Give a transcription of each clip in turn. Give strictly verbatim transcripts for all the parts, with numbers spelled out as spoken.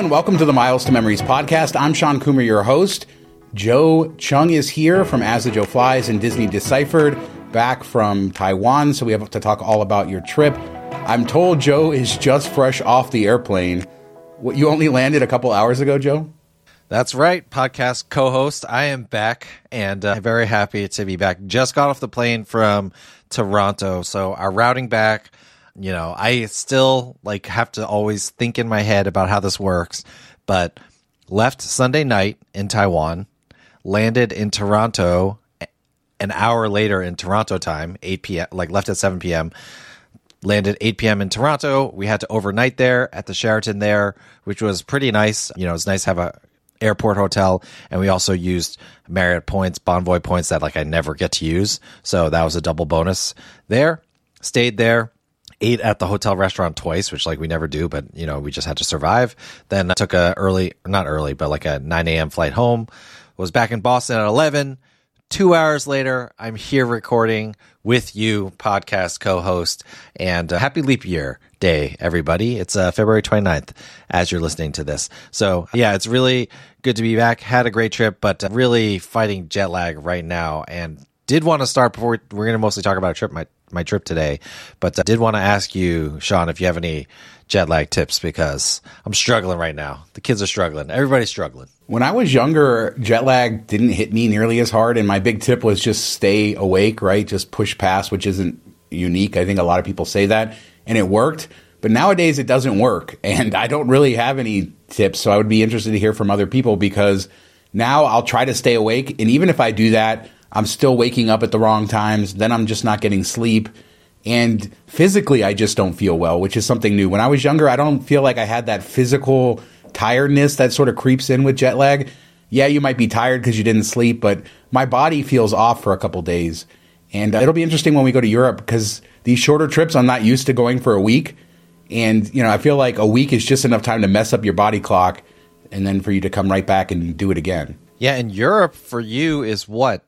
everyone. Welcome to the Miles to Memories podcast. I'm Sean Coomer, your host. Joe Chung is here from As the Joe Flies and Disney Deciphered, back from Taiwan, so we have to talk all about your trip. I'm told Joe is just fresh off the airplane. What, you only landed a couple hours ago, Joe? That's right, podcast co-host. I am back, and uh, I'm very happy to be back. Just got off the plane from Toronto, so our routing back, you know, I still like have to always think in my head about how this works, but left Sunday night in Taiwan, landed in Toronto an hour later in Toronto time, eight p.m., like left at seven p.m., landed eight p.m. in Toronto. We had to overnight there at the Sheraton there, which was pretty nice. You know, it's nice to have a airport hotel, and we also used Marriott points, Bonvoy points that like I never get to use. So that was a double bonus there. Stayed there, ate at the hotel restaurant twice, which like we never do, but you know, we just had to survive. Then I took a early, not early, but like a nine a.m. flight home. Was back in Boston at eleven. Two hours later, I'm here recording with you, podcast co-host, and uh, happy leap year day, everybody. It's uh, February twenty-ninth as you're listening to this. So yeah, it's really good to be back. Had a great trip, but uh, really fighting jet lag right now, and did want to start before we, we're going to mostly talk about a trip, my, my trip today, but I uh, did want to ask you, Sean, if you have any jet lag tips, because I'm struggling right now. The kids are struggling. Everybody's struggling. When I was younger, jet lag didn't hit me nearly as hard, and my big tip was just stay awake, right? Just push past, which isn't unique. I think a lot of people say that, and it worked. But nowadays, it doesn't work, and I don't really have any tips, so I would be interested to hear from other people, because now I'll try to stay awake, and even if I do that, I'm still waking up at the wrong times. Then I'm just not getting sleep. And physically, I just don't feel well, which is something new. When I was younger, I don't feel like I had that physical tiredness that sort of creeps in with jet lag. Yeah, you might be tired because you didn't sleep, but my body feels off for a couple days. And uh, it'll be interesting when we go to Europe, because these shorter trips, I'm not used to going for a week. And, you know, I feel like a week is just enough time to mess up your body clock and then for you to come right back and do it again. Yeah, and Europe for you is what?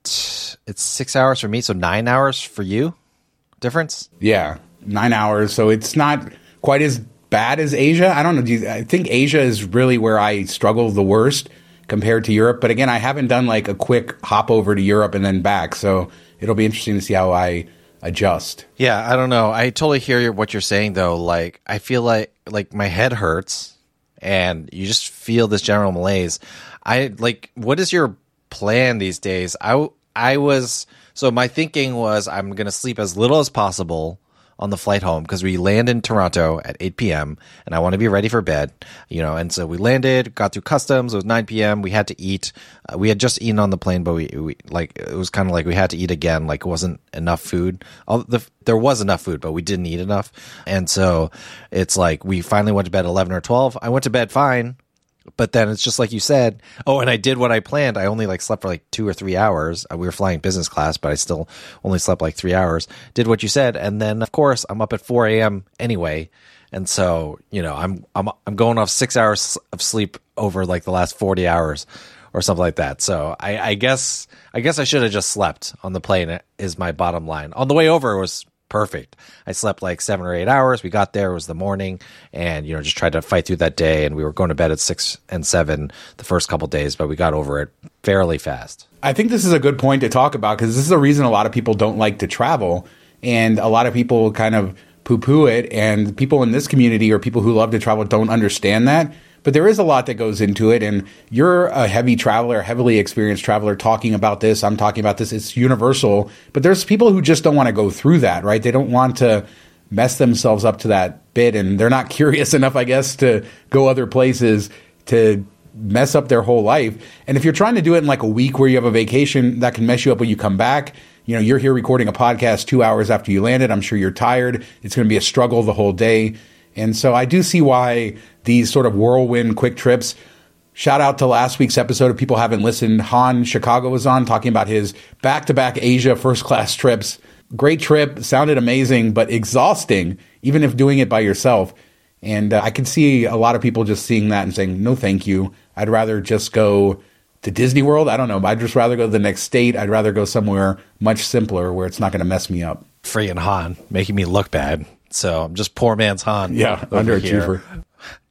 It's six hours for me, so nine hours for you? Difference? Yeah, nine hours. So it's not quite as bad as Asia. I don't know. Do you, I think Asia is really where I struggle the worst compared to Europe. But again, I haven't done like a quick hop over to Europe and then back. So it'll be interesting to see how I adjust. Yeah, I don't know. I totally hear what you're saying, though. Like, I feel like like my head hurts and you just feel this general malaise. I like, what is your plan these days? I, I was... So my thinking was I'm going to sleep as little as possible on the flight home, because we land in Toronto at eight p.m. and I want to be ready for bed, you know. And so we landed, got through customs. It was nine p.m. We had to eat. Uh, we had just eaten on the plane, but we, we like it was kind of like we had to eat again. Like it wasn't enough food. All the, there was enough food, but we didn't eat enough. And so it's like we finally went to bed at eleven or twelve. I went to bed fine. But then it's just like you said. Oh, and I did what I planned. I only like slept for like two or three hours. We were flying business class, but I still only slept like three hours. Did what you said, and then of course I'm up at four a.m. anyway. And so you know I'm I'm I'm going off six hours of sleep over like the last forty hours or something like that. So I, I guess I guess I should have just slept on the plane. Is my bottom line. On the way over, it was perfect. I slept like seven or eight hours. We got there, it was the morning, and you know, just tried to fight through that day. And we were going to bed at six and seven the first couple of days, but we got over it fairly fast. I think this is a good point to talk about, because this is a reason a lot of people don't like to travel, and a lot of people kind of poo-poo it. And people in this community or people who love to travel don't understand that. But there is a lot that goes into it, and you're a heavy traveler, heavily experienced traveler talking about this. I'm talking about this. It's universal. But there's people who just don't want to go through that, right? They don't want to mess themselves up to that bit, and they're not curious enough, I guess, to go other places to mess up their whole life. And if you're trying to do it in like a week where you have a vacation, that can mess you up when you come back. You know, you're here recording a podcast two hours after you landed. I'm sure you're tired. It's going to be a struggle the whole day. And so I do see why these sort of whirlwind quick trips. Shout out to last week's episode. If people haven't listened, Han Chicago was on talking about his back-to-back Asia first-class trips. Great trip, sounded amazing, but exhausting, even if doing it by yourself. And uh, I can see a lot of people just seeing that and saying, no, thank you. I'd rather just go to Disney World. I don't know. I'd just rather go to the next state. I'd rather go somewhere much simpler where it's not going to mess me up. Freaking Han, making me look bad. So I'm just poor man's Han. Yeah, underachiever.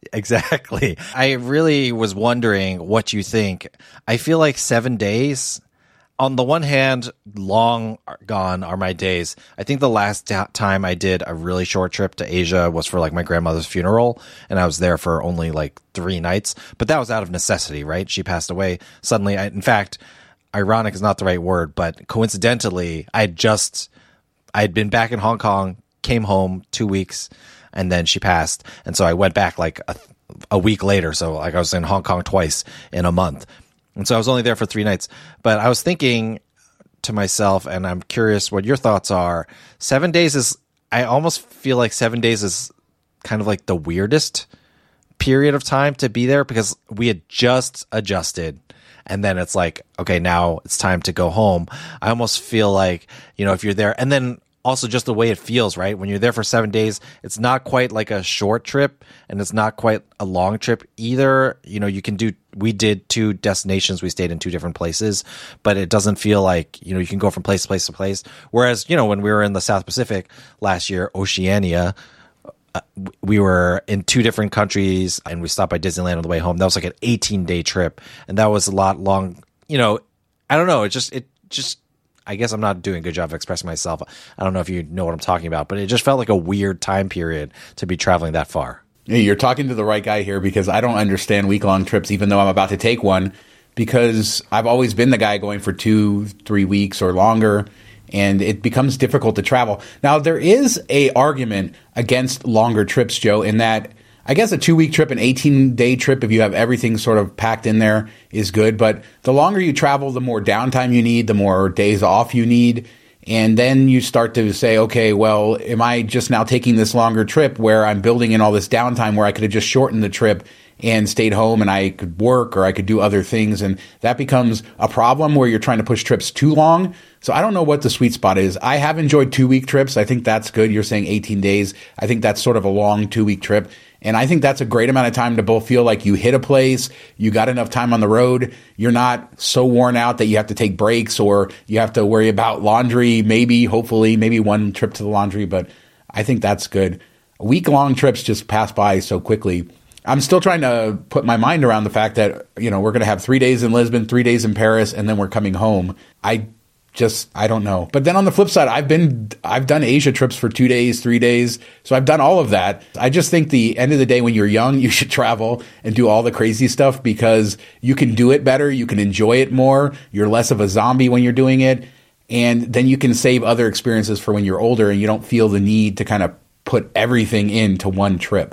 Exactly. I really was wondering what you think. I feel like seven days, on the one hand, long gone are my days. I think the last ta- time I did a really short trip to Asia was for like my grandmother's funeral, and I was there for only like three nights. But that was out of necessity, right? She passed away suddenly. I, in fact, ironic is not the right word, but coincidentally, I had just, I had been back in Hong Kong, came home two weeks, and then she passed. And so I went back like a, a week later. So like I was in Hong Kong twice in a month. And so I was only there for three nights. But I was thinking to myself, and I'm curious what your thoughts are. Seven days is, I almost feel like seven days is kind of like the weirdest period of time to be there, because we had just adjusted. And then it's like, okay, now it's time to go home. I almost feel like, you know, if you're there, and then also just the way it feels, right? When you're there for seven days, it's not quite like a short trip, and it's not quite a long trip either. You know, you can do, we did two destinations. We stayed in two different places, but it doesn't feel like, you know, you can go from place to place to place. Whereas, you know, when we were in the South Pacific last year, Oceania, uh, we were in two different countries, and we stopped by Disneyland on the way home. That was like an eighteen day trip. And that was a lot long, you know, I don't know. It just, it just, I guess I'm not doing a good job of expressing myself. I don't know if you know what I'm talking about, but it just felt like a weird time period to be traveling that far. Hey, you're talking to the right guy here, because I don't understand week-long trips, even though I'm about to take one, because I've always been the guy going for two, three weeks or longer, and it becomes difficult to travel. Now, there is a argument against longer trips, Joe, in that I guess a two-week trip, an eighteen-day trip, if you have everything sort of packed in there, is good. But the longer you travel, the more downtime you need, the more days off you need. And then you start to say, okay, well, am I just now taking this longer trip where I'm building in all this downtime where I could have just shortened the trip and stayed home and I could work or I could do other things? And that becomes a problem where you're trying to push trips too long. So I don't know what the sweet spot is. I have enjoyed two-week trips. I think that's good. You're saying eighteen days. I think that's sort of a long two-week trip. And I think that's a great amount of time to both feel like you hit a place, you got enough time on the road, you're not so worn out that you have to take breaks or you have to worry about laundry, maybe, hopefully, maybe one trip to the laundry. But I think that's good. Week-long trips just pass by so quickly. I'm still trying to put my mind around the fact that, you know, we're going to have three days in Lisbon, three days in Paris, and then we're coming home. I just, I don't know. But then on the flip side, I've been, I've done Asia trips for two days, three days. So I've done all of that. I just think the end of the day, when you're young, you should travel and do all the crazy stuff because you can do it better. You can enjoy it more. You're less of a zombie when you're doing it. And then you can save other experiences for when you're older and you don't feel the need to kind of put everything into one trip.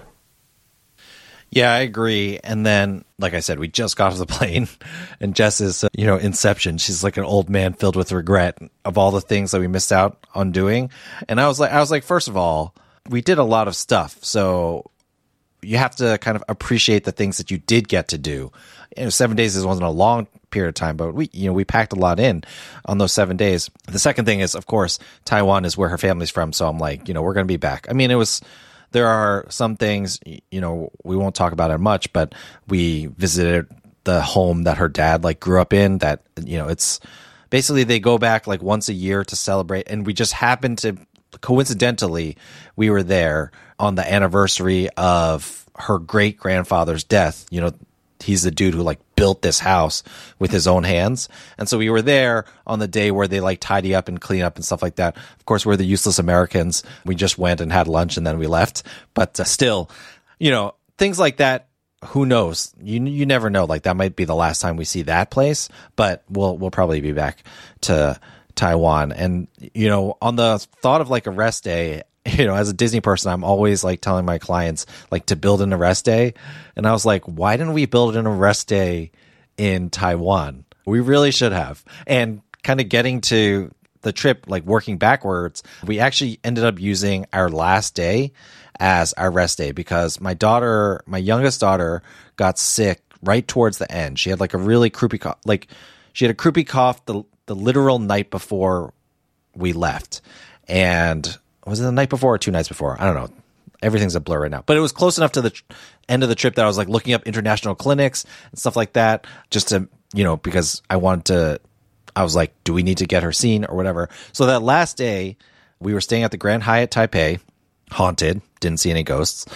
Yeah, I agree. And then, like I said, we just got off the plane, and Jess is, uh, you know, Inception. She's like an old man filled with regret of all the things that we missed out on doing. And I was like, I was like, first of all, we did a lot of stuff, so you have to kind of appreciate the things that you did get to do. You know, seven days wasn't a long period of time, but we, you know, we packed a lot in on those seven days. The second thing is, of course, Taiwan is where her family's from, so I'm like, you know, we're going to be back. I mean, it was. There are some things, you know, we won't talk about it much, but we visited the home that her dad like grew up in. That, you know, it's basically they go back like once a year to celebrate. And we just happened to, coincidentally, we were there on the anniversary of her great grandfather's death. You know, he's the dude who like built this house with his own hands. And so we were there on the day where they like tidy up and clean up and stuff like that. Of course, we're the useless Americans. We just went and had lunch and then we left. But uh, still, you know, things like that, who knows? You you never know. Like that might be the last time we see that place, but we'll we'll probably be back to Taiwan. And, you know, on the thought of like a rest day, you know, as a Disney person, I'm always like telling my clients like to build an a rest day. And I was like, why didn't we build an a rest day in Taiwan? We really should have. And kind of getting to the trip, like working backwards, we actually ended up using our last day as our rest day because my daughter, my youngest daughter got sick right towards the end. She had like a really croupy cough. Like she had a croupy cough the, the literal night before we left. And was it the night before or two nights before? I don't know. Everything's a blur right now. But it was close enough to the tr- end of the trip that I was like looking up international clinics and stuff like that just to, you know, because I wanted to, I was like, do we need to get her seen or whatever? So that last day, we were staying at the Grand Hyatt Taipei, haunted, didn't see any ghosts.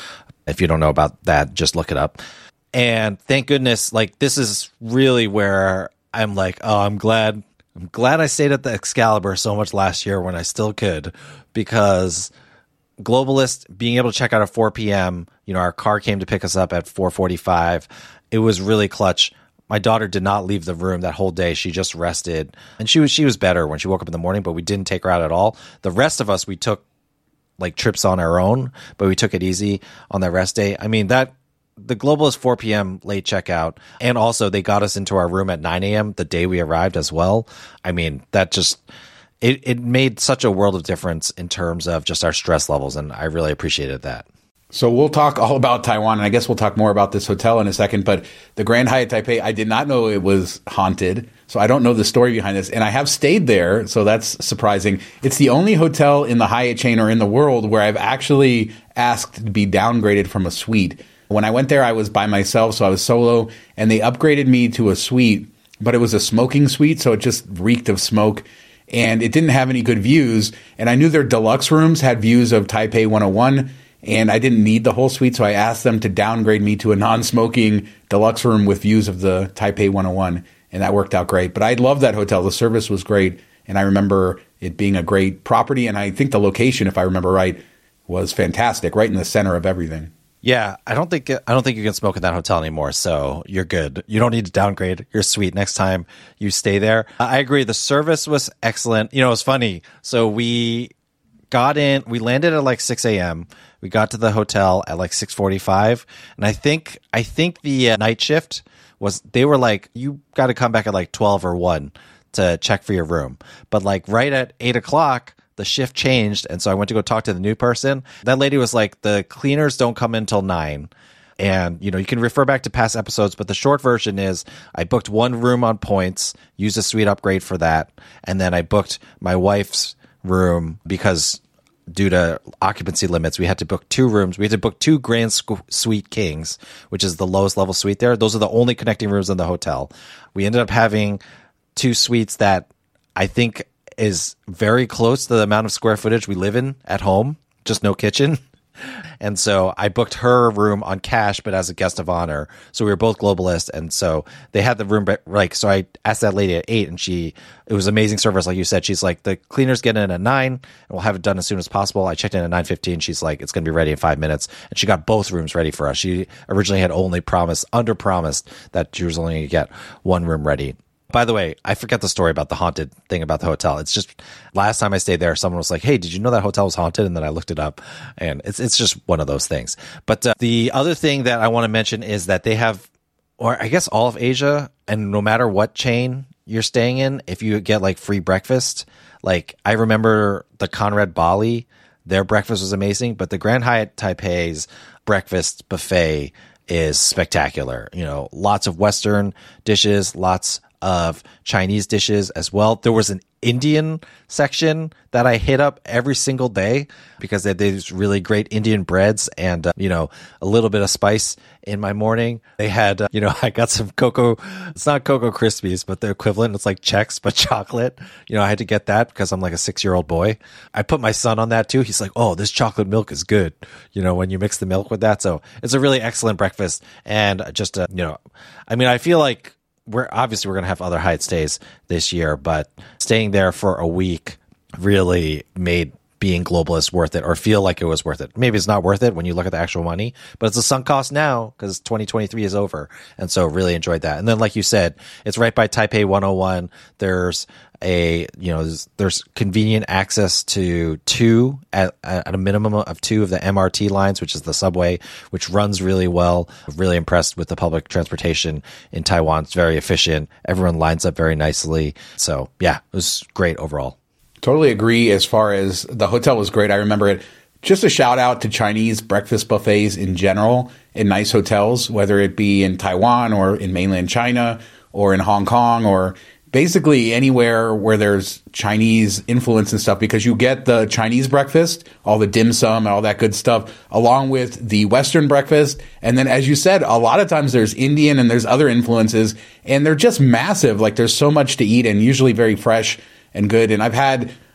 If you don't know about that, just look it up. And thank goodness, like this is really where I'm like, oh, I'm glad, I'm glad I stayed at the Excalibur so much last year when I still could, because Globalist being able to check out at four p.m., you know, our car came to pick us up at four forty-five. It was really clutch. My daughter did not leave the room that whole day. She just rested, and she was she was better when she woke up in the morning, but we didn't take her out at all. The rest of us, we took like trips on our own, but we took it easy on that rest day. I mean, that the Globalist four p.m. late checkout, and also they got us into our room at nine a.m. the day we arrived as well. I mean, that just it, it made such a world of difference in terms of just our stress levels, and I really appreciated that. So we'll talk all about Taiwan, and I guess we'll talk more about this hotel in a second. But the Grand Hyatt Taipei, I did not know it was haunted, so I don't know the story behind this. And I have stayed there, so that's surprising. It's the only hotel in the Hyatt chain or in the world where I've actually asked to be downgraded from a suite. When I went there, I was by myself, so I was solo, and they upgraded me to a suite, but it was a smoking suite, so it just reeked of smoke. And it didn't have any good views. And I knew their deluxe rooms had views of Taipei one oh one. And I didn't need the whole suite, so I asked them to downgrade me to a non-smoking deluxe room with views of the Taipei one oh one, and that worked out great. But I loved that hotel. The service was great, and I remember it being a great property, and I think the location, if I remember right, was fantastic, right in the center of everything. Yeah, I don't think I don't think you can smoke in that hotel anymore, so you're good. You don't need to downgrade your suite next time you stay there. I agree. The service was excellent. You know, it was funny. So we got in, we landed at like six a.m. We got to the hotel at like six forty-five, and I think I think the uh, night shift was, they were like, you got to come back at like twelve or one to check for your room. But like right at eight o'clock, the shift changed, and so I went to go talk to the new person. That lady was like, the cleaners don't come in till nine. And, you know, you can refer back to past episodes, but the short version is I booked one room on points, used a suite upgrade for that, and then I booked my wife's room because due to occupancy limits, we had to book two rooms. We had to book two Grand Suite Kings, which is the lowest level suite there. Those are the only connecting rooms in the hotel. We ended up having two suites that I think is very close to the amount of square footage we live in at home, just no kitchen. And so I booked her room on cash, but as a guest of honor. So we were both Globalist. And so they had the room, like, so I asked that lady at eight, and she, it was amazing service. Like you said, she's like, the cleaners get in at nine and we'll have it done as soon as possible. I checked in at nine fifteen. She's like, it's going to be ready in five minutes. And she got both rooms ready for us. She originally had only promised, under promised that she was only going to get one room ready. By the way, I forget the story about the haunted thing about the hotel. It's just last time I stayed there, someone was like, hey, did you know that hotel was haunted? And then I looked it up, and it's it's just one of those things. But uh, the other thing that I want to mention is that they have, or I guess all of Asia, and no matter what chain you're staying in, if you get like free breakfast, like I remember the Conrad Bali, their breakfast was amazing, but the Grand Hyatt Taipei's breakfast buffet is spectacular. You know, lots of Western dishes, lots of Chinese dishes as well. There was an Indian section that I hit up every single day because they had these really great Indian breads and, uh, you know, a little bit of spice in my morning. They had, uh, you know, I got some Cocoa, it's not Cocoa Krispies, but the equivalent. It's like Chex, but chocolate. You know, I had to get that because I'm like a six-year-old boy. I put my son on that too. He's like, oh, this chocolate milk is good, you know, when you mix the milk with that. So it's a really excellent breakfast. And just, uh, you know, I mean, I feel like we're obviously we're going to have other Hyatt stays this year, but staying there for a week really made being Globalist worth it, or feel like it was worth it. Maybe it's not worth it when you look at the actual money, but it's a sunk cost now because twenty twenty-three is over. And so really enjoyed that. And then, like you said, it's right by Taipei one oh one. There's a, you know, there's, there's convenient access to two at, at a minimum of two of the M R T lines, which is the subway, which runs really well. Really impressed with the public transportation in Taiwan. It's very efficient. Everyone lines up very nicely. So yeah, it was great overall. Totally agree. As far as the hotel was great. I remember it. Just a shout out to Chinese breakfast buffets in general in nice hotels, whether it be in Taiwan or in mainland China or in Hong Kong or basically anywhere where there's Chinese influence and stuff, because you get the Chinese breakfast, all the dim sum and all that good stuff, along with the Western breakfast. And then, as you said, a lot of times there's Indian and there's other influences, and they're just massive. Like, there's so much to eat and usually very fresh and good. And I've had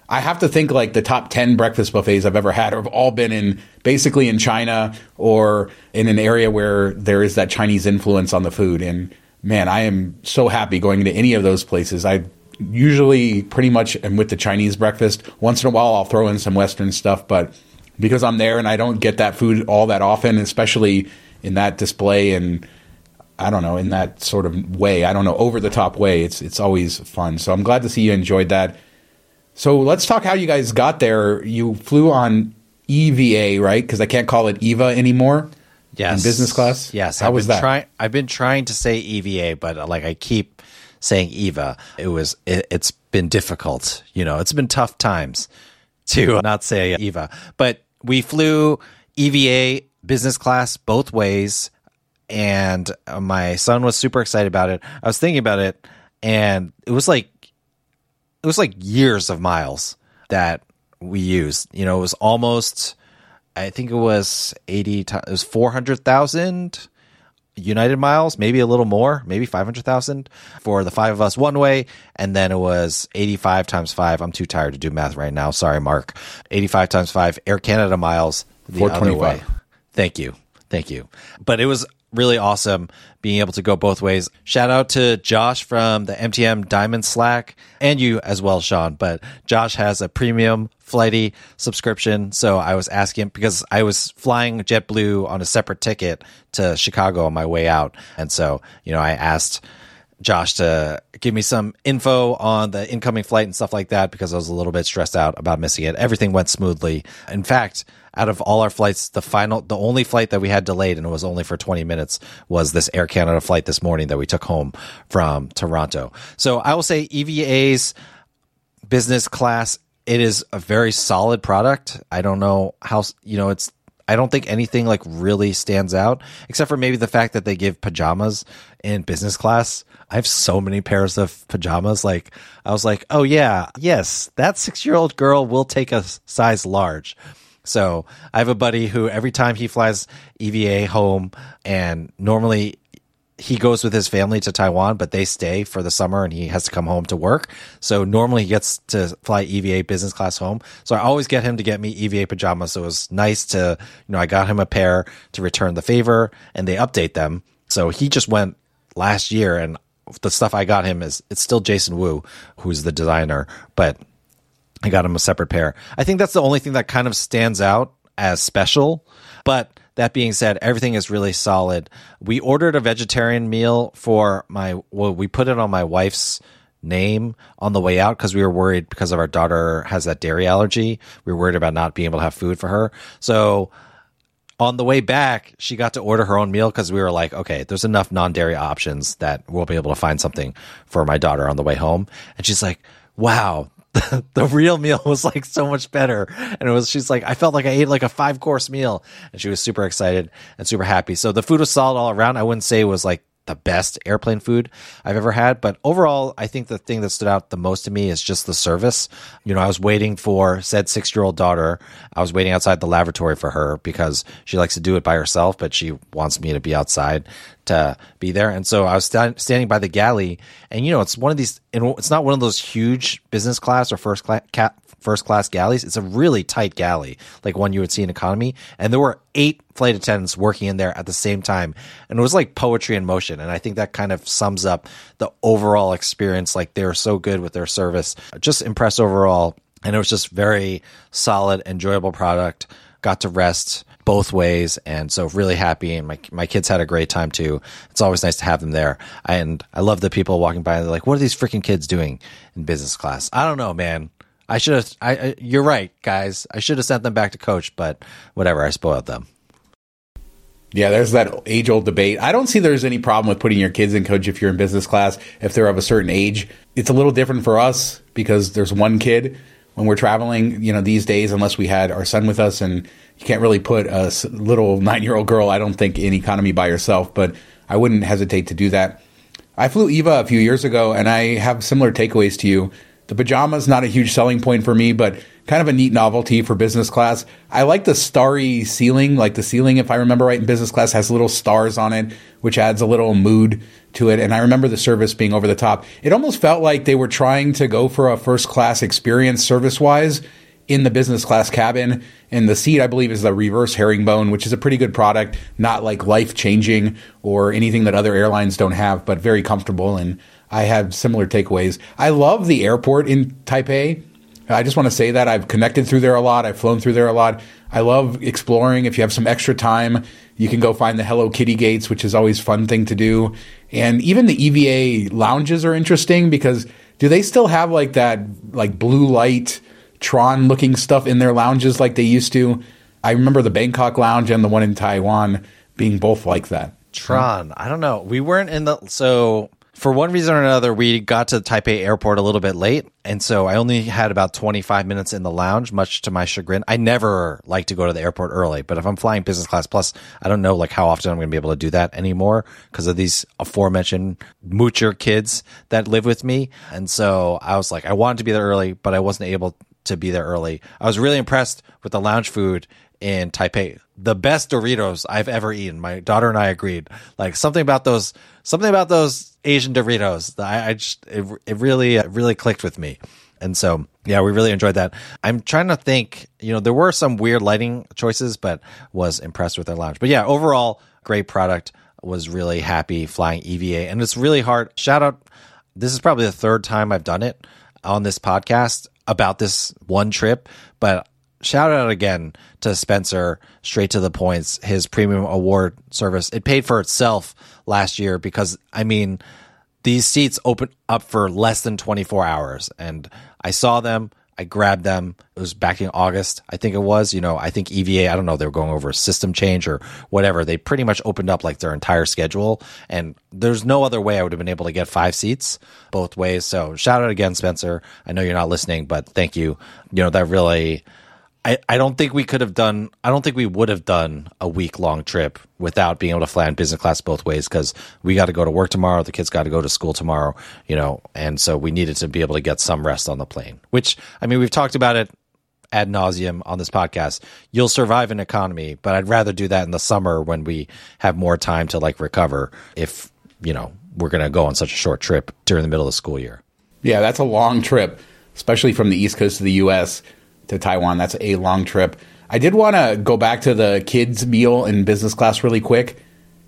I have to think like the top ten breakfast buffets I've ever had have all been in basically in China or in an area where there is that Chinese influence on the food. And man, I am so happy going to any of those places. I usually pretty much am with the Chinese breakfast. Once in a while, I'll throw in some Western stuff, but because I'm there and I don't get that food all that often, especially in that display and I don't know, in that sort of way, I don't know, over the top way, it's it's always fun. So I'm glad to see you enjoyed that. So let's talk how you guys got there. You flew on E V A, right? Because I can't call it EVA anymore. Yes. In business class? Yes. How I've was been that? Try- I've been trying to say E V A, but uh, like I keep saying EVA. It was, it, it's been difficult. You know, it's been tough times to not say EVA. But we flew E V A business class both ways. And uh, my son was super excited about it. I was thinking about it, and it was like, it was like years of miles that we used. You know, it was almost, I think it was eighty, it was four hundred thousand United miles, maybe a little more, maybe five hundred thousand for the five of us one way. And then it was eighty-five times five. I'm too tired to do math right now. Sorry, Mark. eighty-five times five Air Canada miles the other way. Thank you. Thank you. But it was really awesome being able to go both ways. Shout out to Josh from the M T M Diamond Slack and you as well, Sean. But Josh has a premium Flighty subscription. So I was asking because I was flying JetBlue on a separate ticket to Chicago on my way out. And so, you know, I asked Josh to give me some info on the incoming flight and stuff like that because I was a little bit stressed out about missing it. Everything went smoothly. In fact, out of all our flights, the final, the only flight that we had delayed, and it was only for twenty minutes, was this Air Canada flight this morning that we took home from Toronto. So I will say E V A's business class, it is a very solid product. I don't know how, you know, it's, I don't think anything like really stands out except for maybe the fact that they give pajamas in business class. I have so many pairs of pajamas. Like I was like, oh yeah, yes, that six-year-old girl will take a size large. So I have a buddy who every time he flies E V A home, and normally he goes with his family to Taiwan, but they stay for the summer and he has to come home to work. So normally he gets to fly E V A business class home. So I always get him to get me E V A pajamas. So it was nice to, you know, I got him a pair to return the favor and they update them. So he just went last year and the stuff I got him is, it's still Jason Wu, who's the designer, but I got him a separate pair. I think that's the only thing that kind of stands out as special. But that being said, everything is really solid. We ordered a vegetarian meal for my, well, we put it on my wife's name on the way out because we were worried because of our daughter has that dairy allergy. We were worried about not being able to have food for her. So on the way back, she got to order her own meal because we were like, okay, there's enough non-dairy options that we'll be able to find something for my daughter on the way home. And she's like, wow, the, the real meal was like so much better. And it was, she's like, I felt like I ate like a five course meal, and she was super excited and super happy. So the food was solid all around. I wouldn't say it was like the best airplane food I've ever had, but overall, I think the thing that stood out the most to me is just the service. You know, I was waiting for said six-year-old daughter. I was waiting outside the lavatory for her because she likes to do it by herself, but she wants me to be outside to be there. And so I was st- standing by the galley, and you know, it's one of these, it's not one of those huge business class or first class ca- first class galleys. It's a really tight galley, like one you would see in economy. And there were eight flight attendants working in there at the same time. And it was like poetry in motion. And I think that kind of sums up the overall experience. Like they were so good with their service, just impressed overall. And it was just very solid, enjoyable product. Got to rest both ways, and so really happy. And my my kids had a great time too. It's always nice to have them there. And I love the people walking by. They're like, "What are these freaking kids doing in business class?" I don't know, man. I should have. I, I you're right, guys. I should have sent them back to coach, but whatever. I spoiled them. Yeah, there's that age-old debate. I don't see there's any problem with putting your kids in coach if you're in business class, if they're of a certain age. It's a little different for us because there's one kid when we're traveling, you know, these days, unless we had our son with us, and you can't really put a little nine-year-old girl, I don't think, in economy by herself, but I wouldn't hesitate to do that. I flew EVA a few years ago, and I have similar takeaways to you. The pajamas, not a huge selling point for me, but kind of a neat novelty for business class. I like the starry ceiling. Like the ceiling, if I remember right, in business class has little stars on it, which adds a little mood to it. And I remember the service being over the top. It almost felt like they were trying to go for a first class experience service-wise in the business class cabin. And the seat, I believe, is the reverse herringbone, which is a pretty good product, not like life-changing or anything that other airlines don't have, but very comfortable. And I have similar takeaways. I love the airport in Taipei. I just want to say that I've connected through there a lot. I've flown through there a lot. I love exploring. If you have some extra time, you can go find the Hello Kitty gates, which is always a fun thing to do. And even the E V A lounges are interesting because do they still have like that like blue light Tron looking stuff in their lounges like they used to? I remember the Bangkok lounge and the one in Taiwan being both like that. Tron. I don't know. We weren't in the, so for one reason or another, we got to the Taipei airport a little bit late. And so I only had about twenty-five minutes in the lounge, much to my chagrin. I never like to go to the airport early, but if I'm flying business class, plus I don't know like how often I'm going to be able to do that anymore because of these aforementioned moocher kids that live with me. And so I was like, I wanted to be there early, but I wasn't able to be there early. I was really impressed with the lounge food in Taipei. The best Doritos I've ever eaten. My daughter and I agreed. Like something about those, something about those Asian Doritos. I, I just, it, it really, it really clicked with me. And so, yeah, we really enjoyed that. I'm trying to think, you know, there were some weird lighting choices, but was impressed with their lounge. But yeah, overall, great product. Was really happy flying E V A. And it's really hard. Shout out. This is probably the third time I've done it on this podcast about this one trip, but shout out again to Spencer, straight to the points, his premium award service. It paid for itself last year because, I mean, these seats open up for less than twenty-four hours. And I saw them. I grabbed them. It was back in August, I think it was. You know, I think E V A, I don't know, they were going over a system change or whatever. They pretty much opened up like their entire schedule. And there's no other way I would have been able to get five seats both ways. So shout out again, Spencer. I know you're not listening, but thank you. You know, that really... I, I don't think we could have done, I don't think we would have done a week long trip without being able to fly in business class both ways because we got to go to work tomorrow. The kids got to go to school tomorrow, you know, and so we needed to be able to get some rest on the plane, which, I mean, we've talked about it ad nauseum on this podcast. You'll survive an economy, but I'd rather do that in the summer when we have more time to like recover if, you know, we're going to go on such a short trip during the middle of the school year. Yeah, that's a long trip, especially from the East Coast of the U S to Taiwan. That's a long trip. I did want to go back to the kids' meal in business class really quick.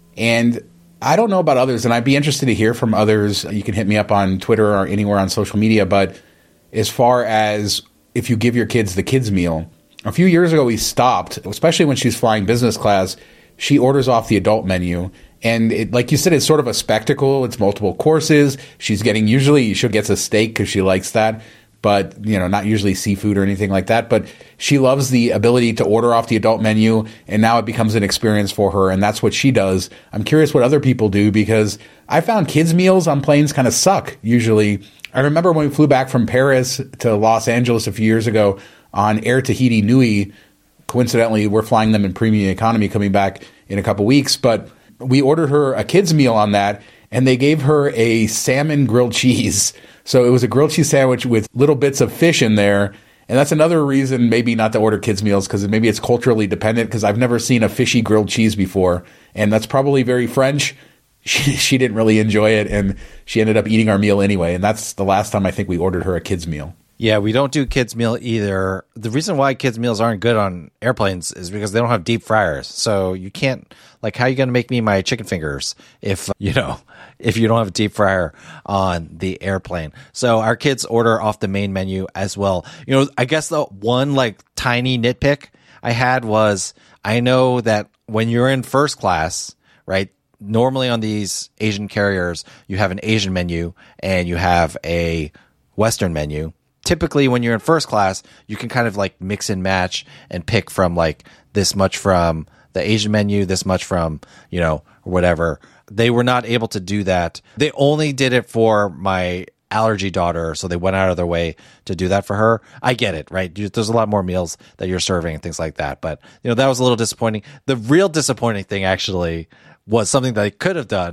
And I don't know about others, and I'd be interested to hear from others. You can hit me up on Twitter or anywhere on social media. But as far as if you give your kids the kids' meal, a few years ago we stopped, especially when she's flying business class. She orders off the adult menu. And it, like you said, it's sort of a spectacle. It's multiple courses. She's getting, usually she gets a steak because she likes that. But, you know, not usually seafood or anything like that. But she loves the ability to order off the adult menu, and now it becomes an experience for her, and that's what she does. I'm curious what other people do, because I found kids' meals on planes kind of suck, usually. I remember when we flew back from Paris to Los Angeles a few years ago on Air Tahiti Nui. Coincidentally, we're flying them in premium economy coming back in a couple weeks. But we ordered her a kids' meal on that, and they gave her a salmon grilled cheese. So it was a grilled cheese sandwich with little bits of fish in there. And that's another reason maybe not to order kids' meals, because maybe it's culturally dependent, because I've never seen a fishy grilled cheese before. And that's probably very French. She, she didn't really enjoy it, and she ended up eating our meal anyway. And that's the last time I think we ordered her a kids' meal. Yeah, we don't do kids' meal either. The reason why kids' meals aren't good on airplanes is because they don't have deep fryers. So you can't, like, how are you going to make me my chicken fingers if, you know, if you don't have a deep fryer on the airplane? So our kids order off the main menu as well. You know, I guess the one, like, tiny nitpick I had was I know that when you're in first class, right, normally on these Asian carriers, you have an Asian menu and you have a Western menu. Typically, when you're in first class, you can kind of like mix and match and pick from like this much from the Asian menu, this much from, you know, whatever. They were not able to do that. They only did it for my allergy daughter, so they went out of their way to do that for her. I get it, right? There's a lot more meals that you're serving and things like that. But, you know, that was a little disappointing. The real disappointing thing actually was something that I could have done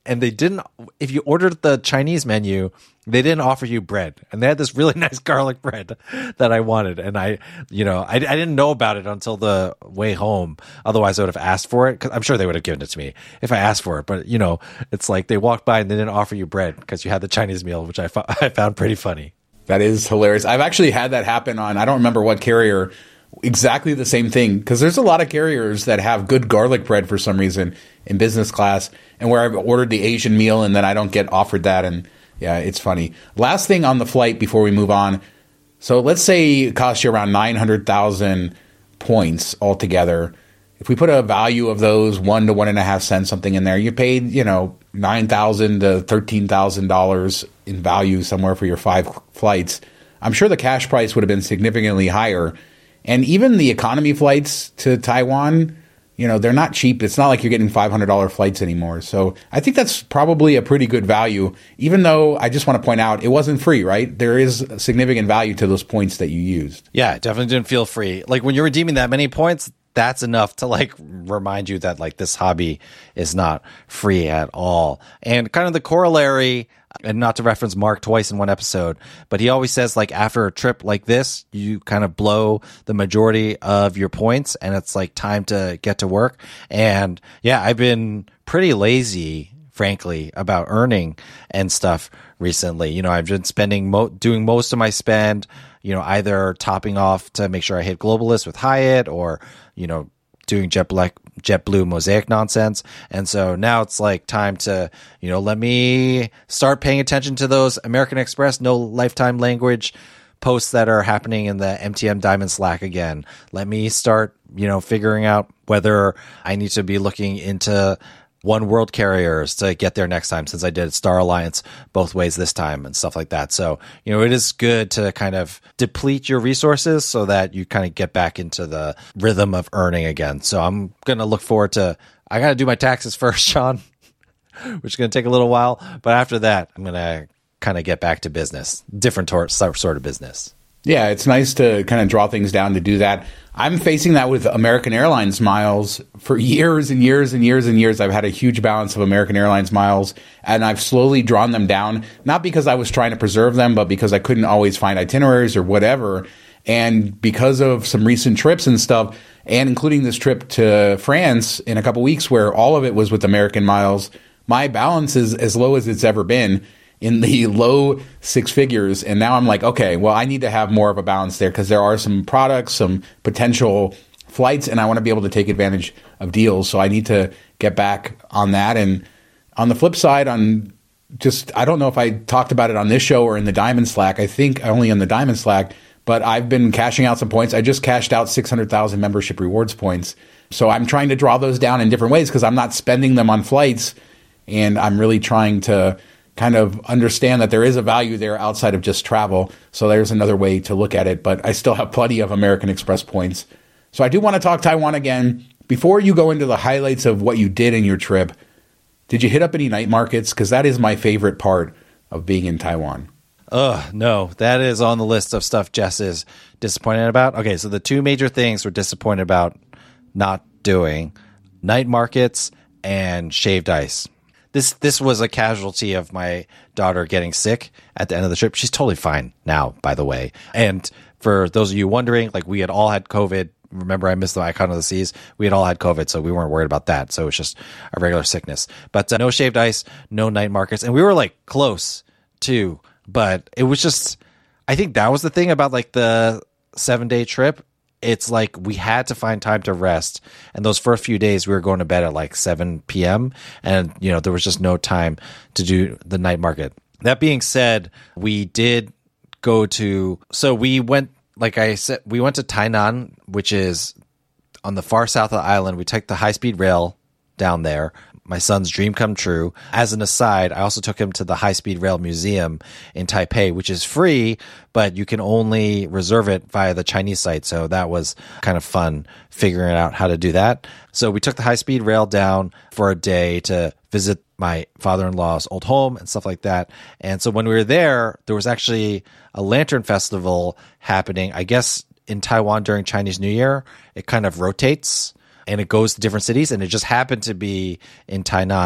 and they didn't, if you ordered the Chinese menu, they didn't offer you bread. And they had this really nice garlic bread that I wanted. And I, you know, I, I didn't know about it until the way home. Otherwise, I would have asked for it. Cause I'm sure they would have given it to me if I asked for it. But, you know, it's like they walked by and they didn't offer you bread because you had the Chinese meal, which I, fo- I found pretty funny. That is hilarious. I've actually had that happen on, I don't remember what carrier, exactly the same thing. Because there's a lot of carriers that have good garlic bread for some reason in business class, and where I've ordered the Asian meal and then I don't get offered that. And yeah, it's funny. Last thing on the flight before we move on. So let's say it costs you around nine hundred thousand points altogether. If we put a value of those one to one and a half cents something in there, you paid, you know, nine thousand to thirteen thousand dollars in value somewhere for your five flights. I'm sure the cash price would have been significantly higher. And even the economy flights to Taiwan, you know, they're not cheap. It's not like you're getting five hundred dollars flights anymore. So I think that's probably a pretty good value, even though I just want to point out it wasn't free, right? There is significant value to those points that you used. Yeah, it definitely didn't feel free. Like when you're redeeming that many points, that's enough to like remind you that like this hobby is not free at all. And kind of the corollary, and not to reference Mark twice in one episode, but he always says like after a trip like this, you kind of blow the majority of your points and it's like time to get to work. And yeah, I've been pretty lazy, frankly, about earning and stuff recently. You know, I've been spending, mo- doing most of my spend, you know, either topping off to make sure I hit Globalist with Hyatt or, you know, doing JetBlue, JetBlue Mosaic nonsense. And so now it's like time to, you know, let me start paying attention to those American Express no lifetime language posts that are happening in the M T M Diamond Slack again. Let me start, you know, figuring out whether I need to be looking into One World carriers to get there next time, since I did Star Alliance both ways this time and stuff like that. So, you know, it is good to kind of deplete your resources so that you kind of get back into the rhythm of earning again. So I'm going to look forward to, I got to do my taxes first, Sean, which is going to take a little while. But after that, I'm going to kind of get back to business, different tor- sort of business. Yeah, it's nice to kind of draw things down to do that. I'm facing that with American Airlines miles for years and years and years and years. I've had a huge balance of American Airlines miles, and I've slowly drawn them down, not because I was trying to preserve them, but because I couldn't always find itineraries or whatever. And because of some recent trips and stuff, and including this trip to France in a couple weeks where all of it was with American miles, my balance is as low as it's ever been, in the low six figures. And now I'm like, okay, well, I need to have more of a balance there because there are some products, some potential flights, and I want to be able to take advantage of deals. So I need to get back on that. And on the flip side, on just, I don't know if I talked about it on this show or in the Diamond Slack. I think only in the Diamond Slack, but I've been cashing out some points. I just cashed out six hundred thousand membership rewards points. So I'm trying to draw those down in different ways because I'm not spending them on flights. And I'm really trying to kind of understand that there is a value there outside of just travel. So there's another way to look at it, but I still have plenty of American Express points. So I do want to talk Taiwan again. Before you go into the highlights of what you did in your trip, did you hit up any night markets? Because that is my favorite part of being in Taiwan. Ugh, no, that is on the list of stuff Jess is disappointed about. Okay, so the two major things we're disappointed about not doing, night markets and shaved ice. This this was a casualty of my daughter getting sick at the end of the trip. She's totally fine now, by the way. And for those of you wondering, like we had all had COVID. Remember, I missed the Icon of the Seas. We had all had COVID, so we weren't worried about that. So it was just a regular sickness. But uh, no shaved ice, no night markets. And we were like close too. But it was just, I think that was the thing about like the seven day trip. It's like we had to find time to rest. And those first few days we were going to bed at like seven p.m. And, you know, there was just no time to do the night market. That being said, we did go to, so we went, like I said, we went to Tainan, which is on the far south of the island. We took the high speed rail down there. My son's dream come true. As an aside, I also took him to the High Speed Rail Museum in Taipei, which is free, but you can only reserve it via the Chinese site. So that was kind of fun figuring out how to do that. So we took the high speed rail down for a day to visit my father-in-law's old home and stuff like that. And so when we were there, there was actually a lantern festival happening, I guess, in Taiwan during Chinese New Year. It kind of rotates and it goes to different cities, and it just happened to be in Tainan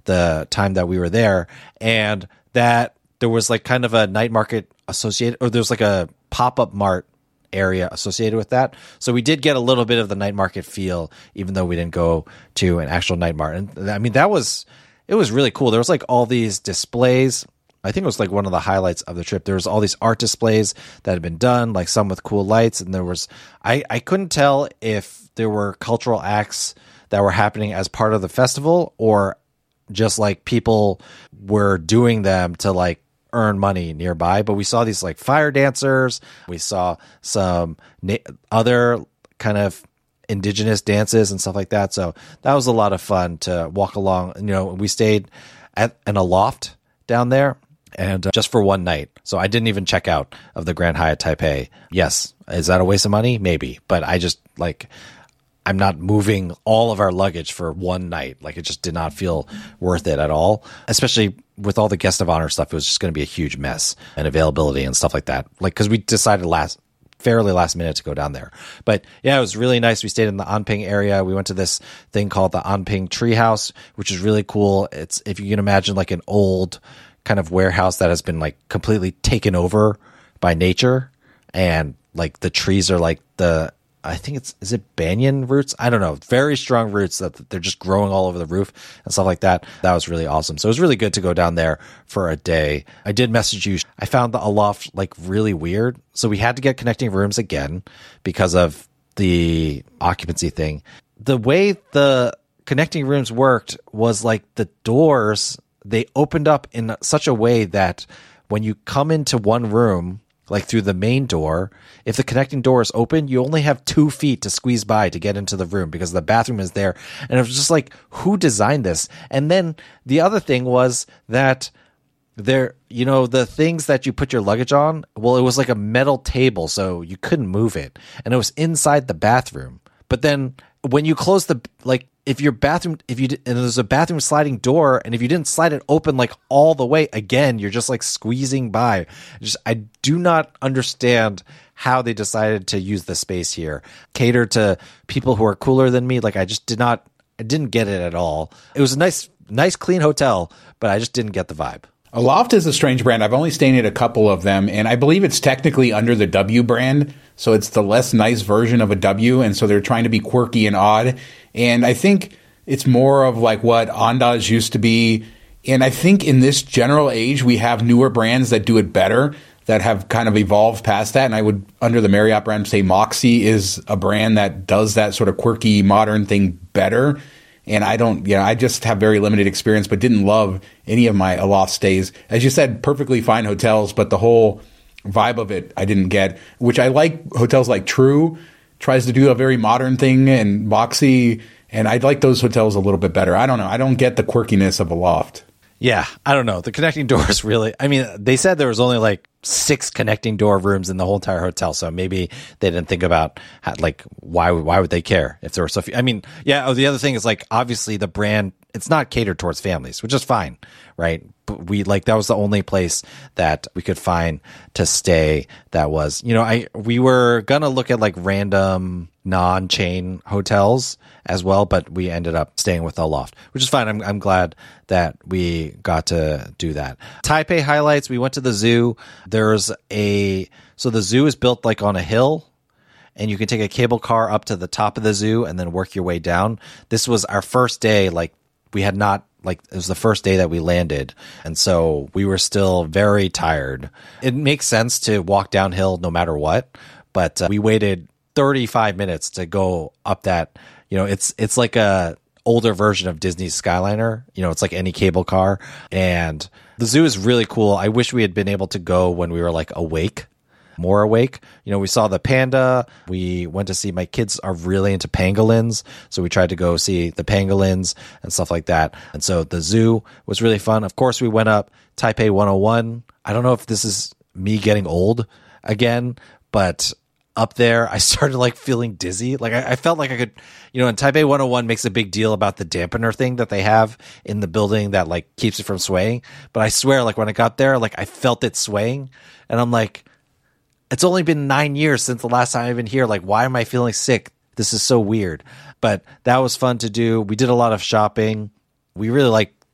the time that we were there, and that there was like kind of a night market associated, or there's like a pop-up mart area associated with that. So we did get a little bit of the night market feel, even though we didn't go to an actual night market. And I mean, that was, it was really cool. There was like all these displays. I think it was like one of the highlights of the trip. There was all these art displays that had been done, like some with cool lights. And there was, I, I couldn't tell if there were cultural acts that were happening as part of the festival or just like people were doing them to like earn money nearby. But we saw these like fire dancers. We saw some na- other kind of indigenous dances and stuff like that. So that was a lot of fun to walk along. You know, we stayed at in a loft down there, and uh, just for one night. So I didn't even check out of the Grand Hyatt Taipei. Yes. Is that a waste of money? Maybe. But I just like, I'm not moving all of our luggage for one night. Like, it just did not feel worth it at all, especially with all the guest of honor stuff. It was just going to be a huge mess, and availability and stuff like that. Like, because we decided last, fairly last minute to go down there. But yeah, it was really nice. We stayed in the Anping area. We went to this thing called the Anping Treehouse, which is really cool. It's, if you can imagine, like an old kind of warehouse that has been like completely taken over by nature, and like the trees are like the, I think it's, is it banyan roots? I don't know. Very strong roots that they're just growing all over the roof and stuff like that. That was really awesome. So it was really good to go down there for a day. I did message you. I found the Aloft like really weird. So we had to get connecting rooms again because of the occupancy thing. The way the connecting rooms worked was like the doors, they opened up in such a way that when you come into one room, like through the main door, if the connecting door is open, you only have two feet to squeeze by to get into the room because the bathroom is there. And it was just like, who designed this? And then the other thing was that there, you know, the things that you put your luggage on, well, it was like a metal table, so you couldn't move it. And it was inside the bathroom. But then when you close the, like, if your bathroom, if you, and there's a bathroom sliding door, and if you didn't slide it open like all the way, again, you're just like squeezing by. Just, I do not understand how they decided to use the space here, cater to people who are cooler than me. Like, I just did not, I didn't get it at all. It was a nice, nice, clean hotel, but I just didn't get the vibe. Aloft is a strange brand. I've only stayed at a couple of them, and I believe it's technically under the W brand, so it's the less nice version of a W, and so they're trying to be quirky and odd. And I think it's more of like what Andaz used to be. And I think in this general age, we have newer brands that do it better, that have kind of evolved past that. And I would, under the Marriott brand, say Moxy is a brand that does that sort of quirky, modern thing better. And I don't, you know, I just have very limited experience, but didn't love any of my Aloft stays. As you said, perfectly fine hotels, but the whole vibe of it I didn't get, which I like. Hotels like True tries to do a very modern thing, and Moxy, and I'd like those hotels a little bit better. I don't know. I don't get the quirkiness of Aloft. Yeah, I don't know. The connecting doors really, I mean, they said there was only like six connecting door rooms in the whole entire hotel. So maybe they didn't think about how, like, why, why would they care if there were so few? I mean, yeah. Oh, the other thing is like, obviously the brand, it's not catered towards families, which is fine. Right. But we like, that was the only place that we could find to stay. That was, you know, I, we were going to look at like random non-chain hotels as well, but we ended up staying with Aloft, which is fine. I'm I'm glad that we got to do that. Taipei highlights. We went to the zoo. There's a, so the zoo is built like on a hill, and you can take a cable car up to the top of the zoo and then work your way down. This was our first day. Like, we had not, like, it was the first day that we landed. And so we were still very tired. It makes sense to walk downhill no matter what, but uh, we waited thirty-five minutes to go up that, you know, it's, it's like a older version of Disney's Skyliner. You know, it's like any cable car, and the zoo is really cool. I wish we had been able to go when we were like awake, more awake. You know, we saw the panda. We went to see, my kids are really into pangolins, so we tried to go see the pangolins and stuff like that. And so the zoo was really fun. Of course, we went up Taipei one oh one. I don't know if this is me getting old again, but up there, I started like feeling dizzy. Like I, I felt like I could, you know, and Taipei one oh one makes a big deal about the dampener thing that they have in the building that like keeps it from swaying. But I swear, like when I got there, like I felt it swaying, and I'm like, it's only been nine years since the last time I've been here. Like, why am I feeling sick? This is so weird. But that was fun to do. We did a lot of shopping. We really like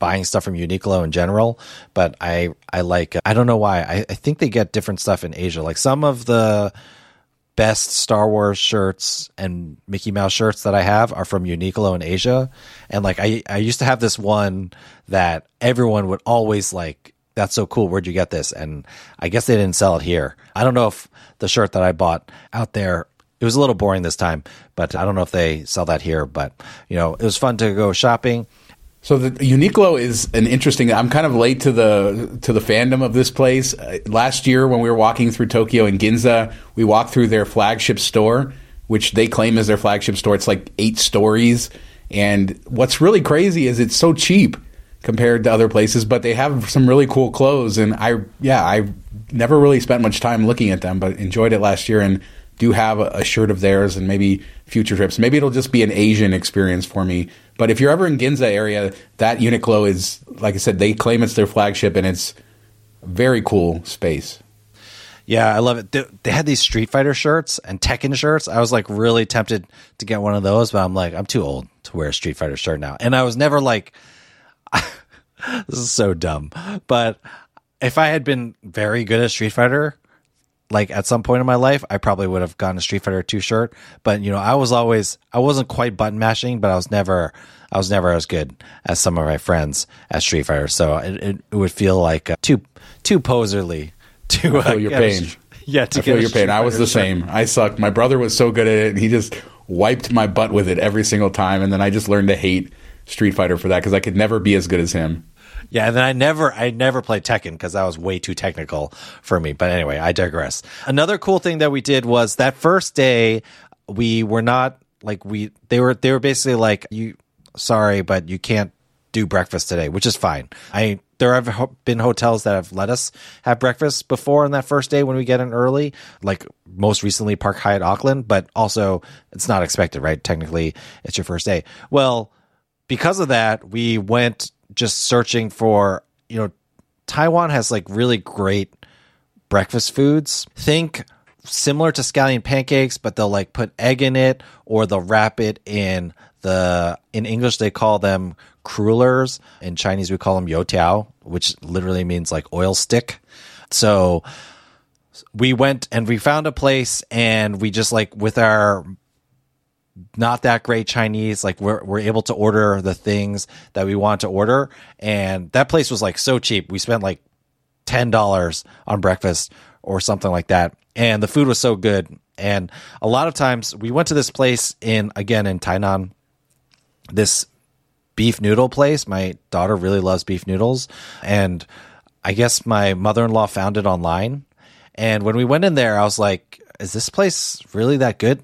buying stuff from Uniqlo in general, but I I like I don't know why I, I think they get different stuff in Asia. Like some of the best Star Wars shirts and Mickey Mouse shirts that I have are from Uniqlo in Asia, and like I I used to have this one that everyone would always like. That's so cool. Where'd you get this? And I guess they didn't sell it here. I don't know if the shirt that I bought out there, it was a little boring this time, but I don't know if they sell that here. But, you know, it was fun to go shopping. So the Uniqlo is an interesting. I'm kind of late to the to the fandom of this place. Uh, last year, when we were walking through Tokyo in Ginza, we walked through their flagship store, which they claim is their flagship store. It's like eight stories, and what's really crazy is it's so cheap compared to other places, but they have some really cool clothes. And I, yeah, I never really spent much time looking at them, but enjoyed it last year and do have a, a shirt of theirs and maybe future trips. Maybe it'll just be an Asian experience for me. But if you're ever in Ginza area, that Uniqlo is, like I said, they claim it's their flagship, and it's a very cool space. Yeah, I love it. They, they had these Street Fighter shirts and Tekken shirts. I was like really tempted to get one of those, but I'm like, I'm too old to wear a Street Fighter shirt now. And I was never like, this is so dumb, but if I had been very good at Street Fighter, like at some point in my life, I probably would have gotten a Street Fighter two shirt. But you know, I was always, I wasn't quite button mashing, but I was never, I was never as good as some of my friends at Street Fighter. So it, it, it would feel like uh, too, too poserly to I feel uh, your pain. A, yeah, to I feel get your pain. I was the shirt. same. I sucked. My brother was so good at it, and he just wiped my butt with it every single time. And then I just learned to hate Street Fighter for that because I could never be as good as him. Yeah, and then I never, I never played Tekken because that was way too technical for me. But anyway, I digress. Another cool thing that we did was that first day, we were not like we. They were, they were basically like, you, sorry, but you can't do breakfast today, which is fine. I there have ho- been hotels that have let us have breakfast before on that first day when we get in early, like most recently Park Hyatt Auckland. But also, it's not expected, right? Technically, it's your first day. Well, because of that, we went just searching for, you know, Taiwan has like really great breakfast foods. Think similar to scallion pancakes, but they'll like put egg in it, or they'll wrap it in the, in English, they call them crullers. In Chinese, we call them youtiao, which literally means like oil stick. So we went and we found a place, and we just like with our not that great Chinese, like we're we're able to order the things that we want to order, and that place was like so cheap. We spent like ten dollars on breakfast or something like that, and the food was so good. And a lot of times we went to this place in again in Tainan, this beef noodle place. My daughter really loves beef noodles, and I guess my mother-in-law found it online. And when we went in there, I was like, "Is this place really that good?"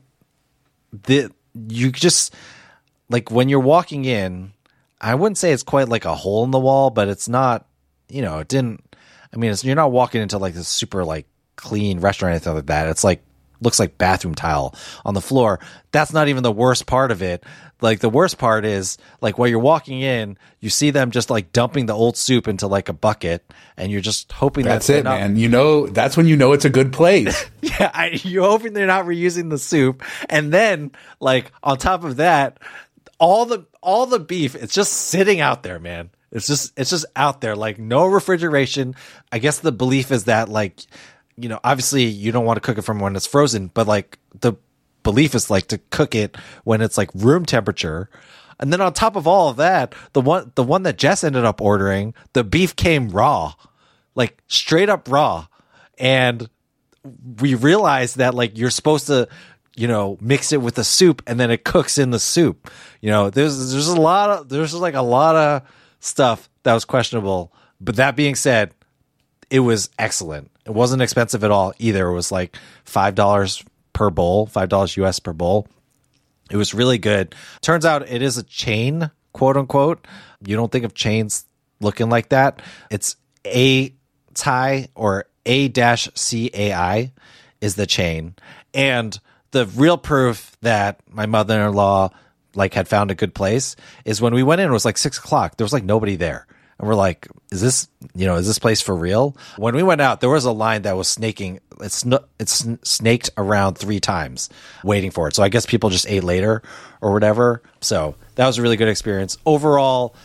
The you just like when you're walking in, I wouldn't say it's quite like a hole in the wall, but it's not, you know, it didn't, I mean, it's, you're not walking into like this super like clean restaurant or anything like that. It's like, looks like bathroom tile on the floor. That's not even the worst part of it. Like the worst part is like while you're walking in, you see them just like dumping the old soup into like a bucket, and you're just hoping that's that it, not, man. You know, that's when you know it's a good place. yeah, I, you're hoping they're not reusing the soup, and then like on top of that, all the all the beef, it's just sitting out there, man. It's just it's just out there, like no refrigeration. I guess the belief is that like, you know, obviously you don't want to cook it from when it's frozen, but like the belief is like to cook it when it's like room temperature. And then on top of all of that, the one the one that Jess ended up ordering, the beef came raw, like straight up raw. And we realized that like you're supposed to, you know, mix it with the soup, and then it cooks in the soup. You know, there's there's a lot of there's like a lot of stuff that was questionable. But that being said, it was excellent. It wasn't expensive at all either. It was like five dollars per bowl, five dollars U S per bowl. It was really good. Turns out it is a chain, quote unquote. You don't think of chains looking like that. It's A Thai or A C A I is the chain. And the real proof that my mother-in-law like had found a good place is when we went in, it was like six o'clock. There was like nobody there. And we're like, is this, you know, is this place for real? When we went out, there was a line that was snaking. It's it's snaked around three times waiting for it. So I guess people just ate later or whatever. So that was a really good experience. Overall,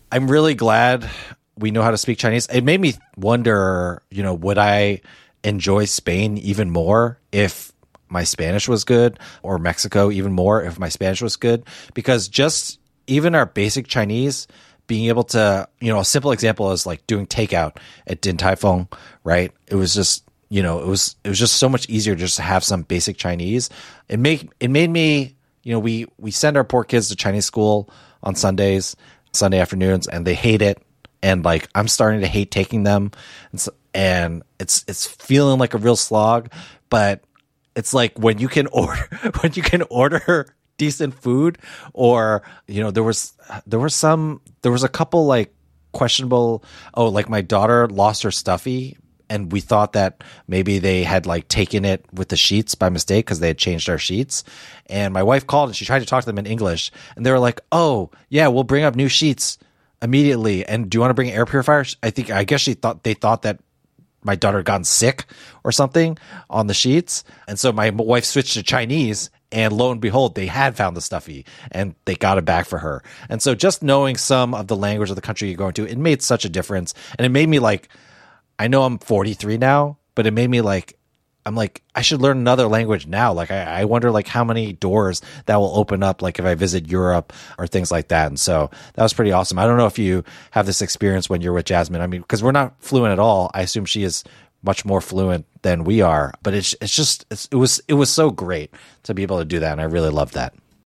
I'm really glad we know how to speak Chinese. It made me wonder, you know, would I enjoy Spain even more if my Spanish was good, or Mexico even more if my Spanish was good? Because just even our basic Chinese, being able to, you know, a simple example is like doing takeout at Din Tai Fung, right? It was just, you know, it was it was just so much easier just to have some basic Chinese. It make it made me, you know, we we send our poor kids to Chinese school on Sundays, Sunday afternoons, and they hate it. And like I'm starting to hate taking them, and, so, and it's it's feeling like a real slog. But it's like when you can order when you can order decent food, or you know, there was there was some there was a couple like questionable. Oh, like my daughter lost her stuffy, and we thought that maybe they had like taken it with the sheets by mistake because they had changed our sheets. And my wife called and she tried to talk to them in English, and they were like, "Oh yeah, we'll bring up new sheets immediately. And do you want to bring an air purifier?" I think I guess she thought they thought that my daughter had gotten sick or something on the sheets, and so my wife switched to Chinese. And lo and behold, they had found the stuffy and they got it back for her. And so just knowing some of the language of the country you're going to, it made such a difference. And it made me like, I know I'm forty-three now, but it made me like, I'm like, I should learn another language now. Like, I, I wonder like how many doors that will open up, like if I visit Europe or things like that. And so that was pretty awesome. I don't know if you have this experience when you're with Jasmine. I mean, because we're not fluent at all. I assume she is much more fluent than we are, but it's it's just it's, it was it was so great to be able to do that, and I really loved that.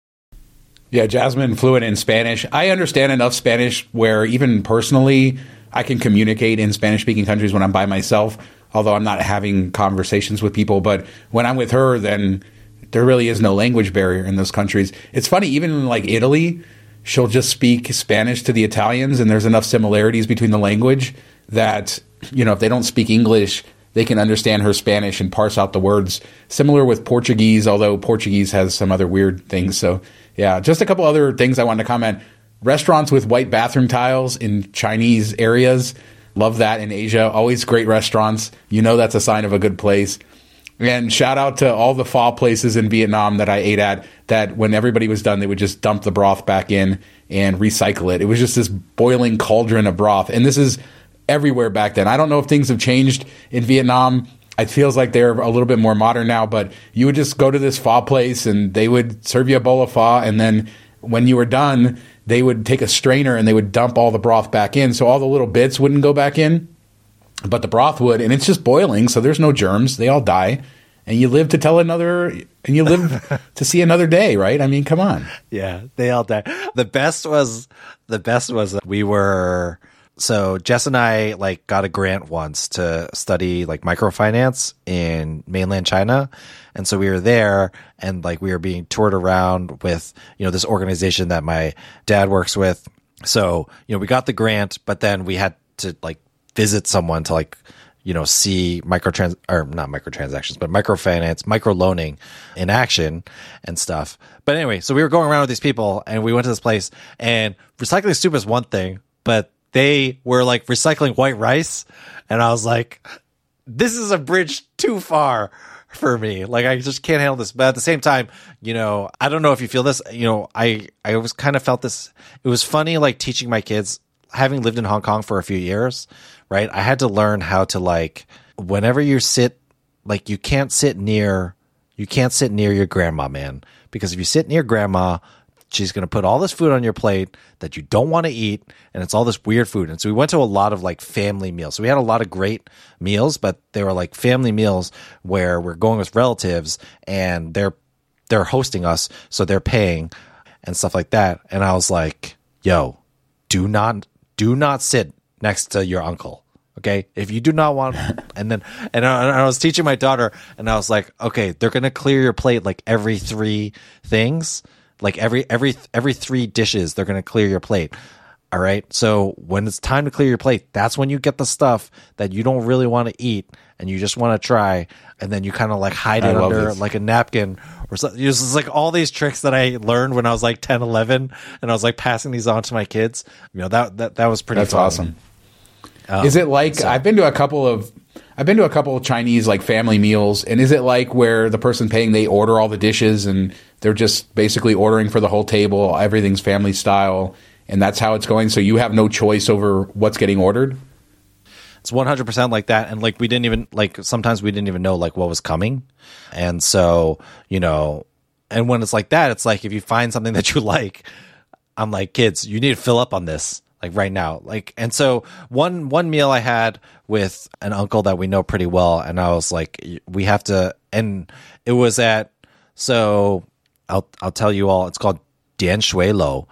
Yeah, Jasmine fluent in Spanish. I understand enough Spanish where even personally I can communicate in Spanish speaking countries when I'm by myself, although I'm not having conversations with people. But when I'm with her, then there really is no language barrier in those countries. It's funny, even in like Italy, she'll just speak Spanish to the Italians, and there's enough similarities between the language that, you know, if they don't speak English, they can understand her Spanish and parse out the words. Similar with Portuguese, although Portuguese has some other weird things. So, yeah, just a couple other things I wanted to comment. Restaurants with white bathroom tiles in Chinese areas. Love that in Asia. Always great restaurants. You know that's a sign of a good place. And shout out to all the pho places in Vietnam that I ate at, that when everybody was done, they would just dump the broth back in and recycle it. It was just this boiling cauldron of broth. And this is everywhere back then. I don't know if things have changed in Vietnam. It feels like they're a little bit more modern now, but you would just go to this pho place and they would serve you a bowl of pho, and then when you were done, they would take a strainer and they would dump all the broth back in, so all the little bits wouldn't go back in, but the broth would, and it's just boiling, so there's no germs. They all die, and you live to tell another, and you live to see another day, right? I mean, come on. Yeah, they all die. The best was, the best was we were... So Jess and I like got a grant once to study like microfinance in mainland China. And so we were there and like we were being toured around with, you know, this organization that my dad works with. So, you know, we got the grant, but then we had to like visit someone to like, you know, see microtrans or not microtransactions, but microfinance, microloaning in action and stuff. But anyway, so we were going around with these people and we went to this place, and recycling soup is one thing, but they were like recycling white rice, and I was like, this is a bridge too far for me. Like, I just can't handle this. But at the same time, you know, I don't know if you feel this, you know, I, I always kind of felt this. It was funny, like teaching my kids, having lived in Hong Kong for a few years, right? I had to learn how to like, whenever you sit, like you can't sit near, you can't sit near your grandma, man. Because if you sit near grandma, she's going to put all this food on your plate that you don't want to eat, and it's all this weird food. And so we went to a lot of like family meals. So we had a lot of great meals, but they were like family meals where we're going with relatives and they're they're hosting us, so they're paying and stuff like that. And I was like, "Yo, do not do not sit next to your uncle. Okay, if you do not want," and then and I, and I was teaching my daughter, and I was like, "Okay, they're gonna clear your plate like every three things." Like every every every three dishes, they're going to clear your plate. All right. So when it's time to clear your plate, that's when you get the stuff that you don't really want to eat and you just want to try. And then you kind of like hide it under this, like a napkin or something. It's just like all these tricks that I learned when I was like ten, eleven, and I was like passing these on to my kids. You know, that that, that was pretty That's fun. awesome. Um, is it like, so. I've been to a couple of, I've been to a couple of Chinese like family meals, and is it like where the person paying, they order all the dishes and they're just basically ordering for the whole table, everything's family style, and that's how it's going. So you have no choice over what's getting ordered. It's one hundred percent like that. And like, we didn't even like, sometimes we didn't even know like what was coming. And so, you know, and when it's like that, it's like, if you find something that you like, I'm like, kids, you need to fill up on this like right now. Like, and so one, one meal I had with an uncle that we know pretty well. And I was like, we have to, and it was at, so I'll, I'll tell you all, it's called Dian Shui Lo.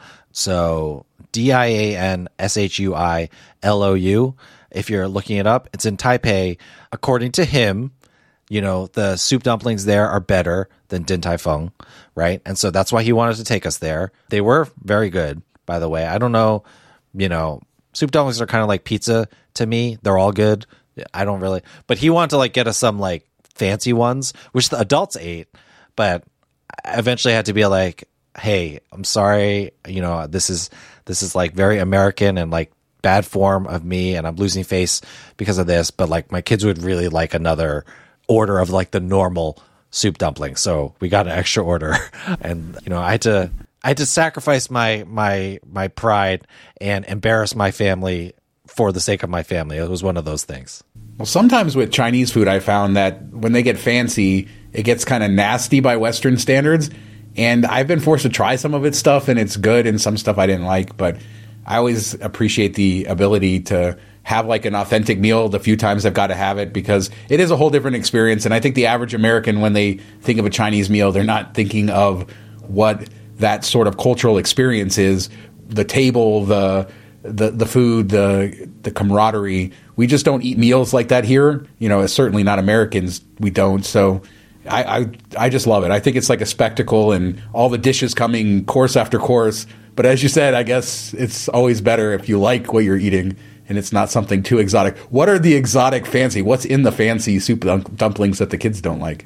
So D I A N S H U I L O U. If you're looking it up, it's in Taipei. According to him, you know, the soup dumplings there are better than Din Tai Fung, right? And so that's why he wanted to take us there. They were very good, by the way. I don't know, you know, soup dumplings are kind of like pizza to me. They're all good. I don't really, but he wanted to like get us some like fancy ones, which the adults ate, but I eventually had to be like, hey, I'm sorry, you know, this is this is like very American and like bad form of me, and I'm losing face because of this, but like my kids would really like another order of like the normal soup dumpling, so we got an extra order. And you know, I had to I had to sacrifice my my my pride and embarrass my family for the sake of my family. It was one of those things. Well, sometimes with Chinese food, I found that when they get fancy, it gets kind of nasty by Western standards, and I've been forced to try some of its stuff, and it's good, and some stuff I didn't like, but I always appreciate the ability to have like an authentic meal the few times I've got to have it, because it is a whole different experience. And I think the average American, when they think of a Chinese meal, they're not thinking of what that sort of cultural experience is, the table, the the the food, the the camaraderie. We just don't eat meals like that here. You know, certainly not Americans. We don't. So I, I I just love it. I think it's like a spectacle, and all the dishes coming course after course. But as you said, I guess it's always better if you like what you're eating and it's not something too exotic. What are the exotic fancy? What's in the fancy soup dumplings that the kids don't like?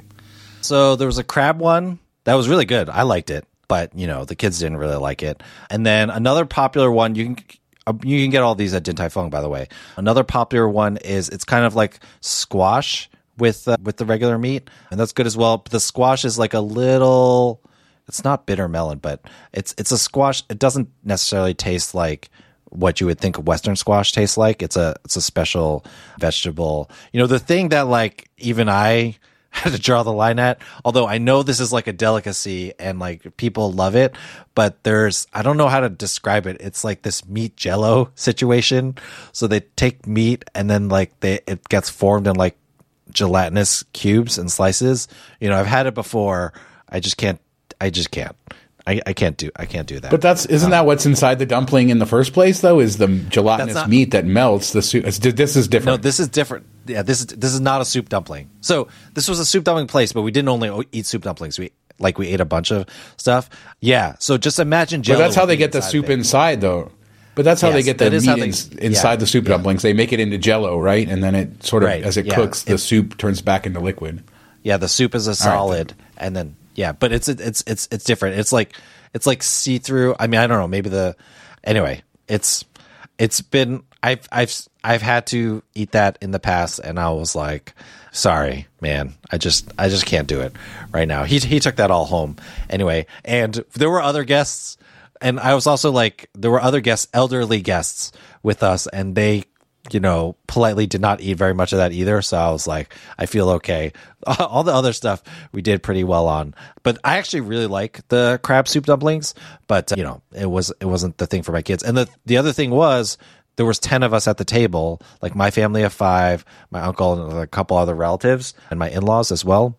So there was a crab one that was really good. I liked it, but you know, the kids didn't really like it. And then another popular one, you can you can get all these at Din Tai Fung, by the way. Another popular one is it's kind of like squash with uh, with the regular meat, and that's good as well. But the squash is like a little. It's not bitter melon, but it's it's a squash. It doesn't necessarily taste like what you would think Western squash tastes like. It's a it's a special vegetable. You know, the thing that like even I had to draw the line at, although I know this is like a delicacy and like people love it, but there's I don't know how to describe it. It's like this meat jello situation. So they take meat and then like they it gets formed in like gelatinous cubes and slices. You know, I've had it before. I just can't. I just can't. I, I can't do. I can't do that. But that's isn't um, that what's inside the dumpling in the first place? Though, is the gelatinous not, meat that melts the soup? This is different. No, this is different. Yeah, this is this is not a soup dumpling. So this was a soup dumpling place, but we didn't only eat soup dumplings. We like we ate a bunch of stuff. Yeah. So just imagine. But that's how they get the soup inside, though. But that's how yes, they get the meat they, in, inside yeah, the soup yeah. dumplings. They make it into Jello, right? And then it sort of, right, as it yeah. cooks, the it, soup turns back into liquid. Yeah, the soup is a solid, right, and then. Yeah, but it's it's it's it's different. It's like it's like see through. I mean, I don't know. Maybe the anyway. It's it's been I've I've I've had to eat that in the past, and I was like, sorry, man. I just I just can't do it right now. He he took that all home anyway, and there were other guests, and I was also like, there were other guests, elderly guests with us, and they. You know, politely did not eat very much of that either. So I was like, I feel okay. All the other stuff we did pretty well on, but I actually really like the crab soup dumplings. But uh, you know, it was it wasn't the thing for my kids. And the the other thing was there was ten of us at the table, like my family of five, my uncle and a couple other relatives, and my in-laws as well.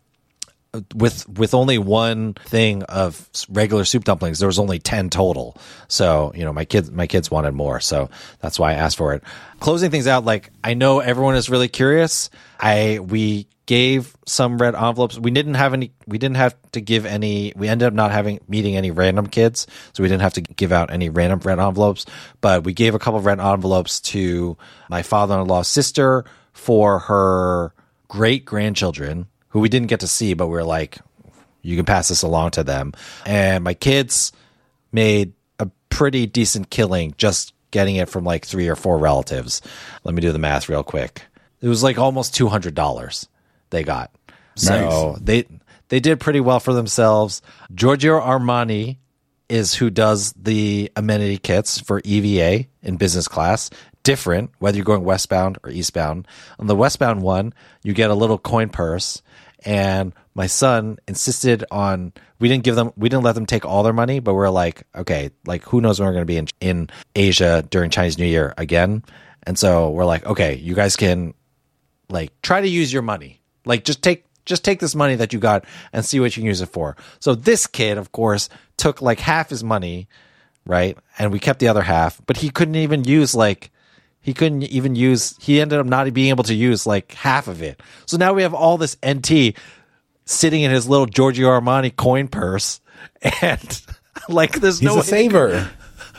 With with only one thing of regular soup dumplings, there was only ten total. So you know, my kids my kids wanted more, so that's why I asked for it. Closing things out, like I know everyone is really curious. I we gave some red envelopes. We didn't have any. We didn't have to give any. We ended up not having meeting any random kids, so we didn't have to give out any random red envelopes. But we gave a couple of red envelopes to my father-in-law's sister for her great grandchildren, who we didn't get to see, but we were like, you can pass this along to them. And my kids made a pretty decent killing just getting it from like three or four relatives. Let me do the math real quick. It was like almost two hundred dollars they got. So nice. they they did pretty well for themselves. Giorgio Armani is who does the amenity kits for E V A in business class. Different, whether you're going westbound or eastbound. On the westbound one, you get a little coin purse, and my son insisted on, we didn't give them, we didn't let them take all their money, but we're like, okay, like who knows when we're going to be in, in Asia during Chinese New Year again. And so we're like, okay, you guys can like try to use your money. Like just take, just take this money that you got and see what you can use it for. So this kid, of course, took like half his money, right? And we kept the other half, but he couldn't even use like, He couldn't even use, he ended up not being able to use like half of it. So now we have all this N T sitting in his little Giorgio Armani coin purse. And like, there's He's no a way. saver. To,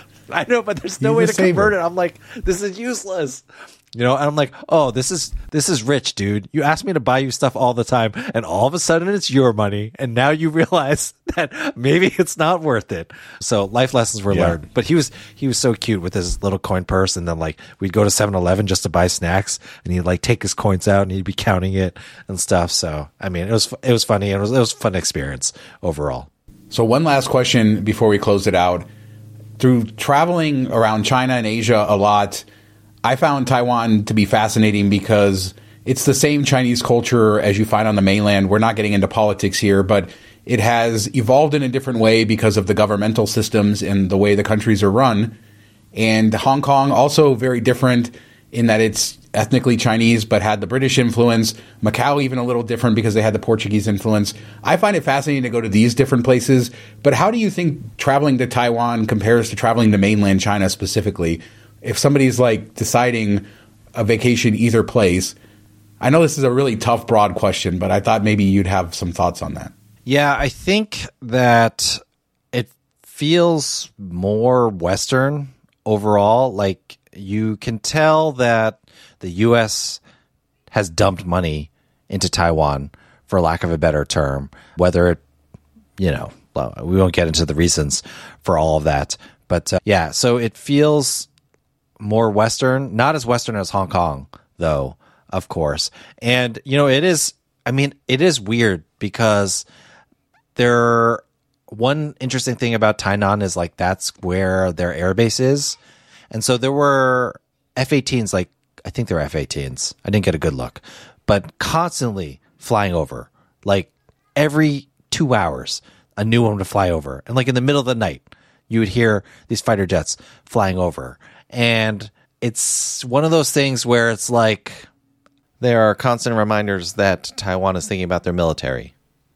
I know, but there's no He's way a to saver. convert it. I'm like, this is useless. You know, and I'm like, oh, this is this is rich, dude. You asked me to buy you stuff all the time, and all of a sudden it's your money, and now you realize that maybe it's not worth it. So life lessons were Yeah. learned. But he was he was so cute with his little coin purse, and then like we'd go to seven eleven just to buy snacks, and he'd like take his coins out and he'd be counting it and stuff. So I mean, it was it was funny. It was it was a fun experience overall. So one last question before we close it out. Through traveling around China and Asia a lot, I found Taiwan to be fascinating because it's the same Chinese culture as you find on the mainland. We're not getting into politics here, but it has evolved in a different way because of the governmental systems and the way the countries are run. And Hong Kong also very different in that it's ethnically Chinese but had the British influence. Macau even a little different because they had the Portuguese influence. I find it fascinating to go to these different places. But how do you think traveling to Taiwan compares to traveling to mainland China specifically? If somebody's like deciding a vacation either place, I know this is a really tough, broad question, but I thought maybe you'd have some thoughts on that. Yeah, I think that it feels more Western overall. Like you can tell that the U S has dumped money into Taiwan, for lack of a better term, whether it, you know, well, we won't get into the reasons for all of that. But uh, yeah, so it feels more Western, not as Western as Hong Kong, though, of course. And, you know, it is, I mean, it is weird because there, one interesting thing about Tainan is like that's where their airbase is. And so there were F eighteens, like, I think they're F eighteens. I didn't get a good look, but constantly flying over, like every two hours, a new one would fly over. And like in the middle of the night, you would hear these fighter jets flying over. And it's one of those things where it's like there are constant reminders that Taiwan is thinking about their military.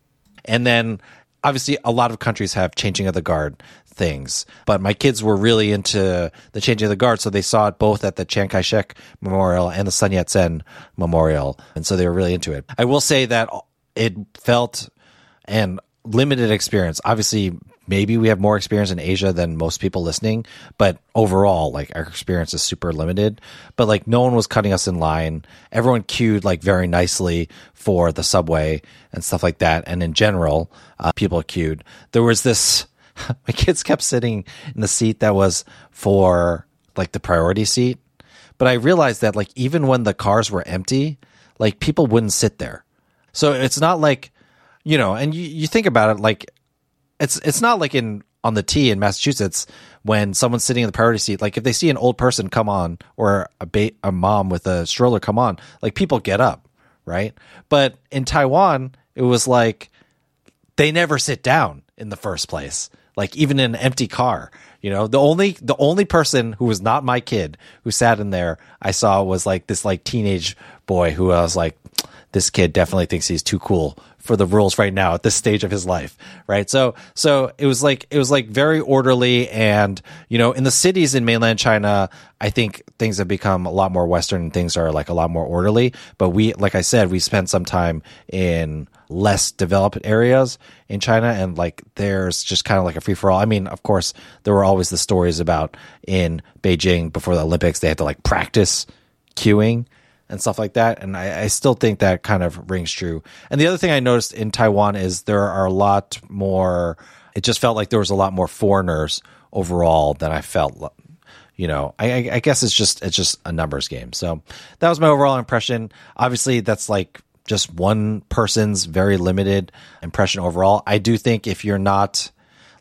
And then obviously a lot of countries have changing of the guard things, but my kids were really into the changing of the guard. So they saw it both at the Chiang Kai-shek Memorial and the Sun Yat-sen Memorial. And so they were really into it. I will say that it felt and limited experience. Obviously, maybe we have more experience in Asia than most people listening, but overall, like our experience is super limited. But like no one was cutting us in line. Everyone queued like very nicely for the subway and stuff like that. And in general, uh, people queued. There was this, my kids kept sitting in the seat that was for like the priority seat. But I realized that like even when the cars were empty, like people wouldn't sit there. So it's not like, you know, and you, you think about it, like it's it's not like in on the T in Massachusetts when someone's sitting in the priority seat. Like if they see an old person come on or a ba- a mom with a stroller come on, like people get up, right? But in Taiwan, it was like they never sit down in the first place. Like even in an empty car, you know, the only the only person who was not my kid who sat in there I saw was like this like teenage boy who I was like, this kid definitely thinks he's too cool for the rules right now at this stage of his life, right? So, so it was like it was like very orderly, and you know, in the cities in mainland China, I think things have become a lot more Western and things are like a lot more orderly. But we, like I said, we spent some time in less developed areas in China, and like there's just kind of like a free for all. I mean, of course, there were always the stories about in Beijing before the Olympics they had to like practice queuing and stuff like that. And I, I still think that kind of rings true. And the other thing I noticed in Taiwan is there are a lot more, it just felt like there was a lot more foreigners overall than I felt, you know, I, I guess it's just, it's just a numbers game. So that was my overall impression. Obviously that's like just one person's very limited impression overall. I do think if you're not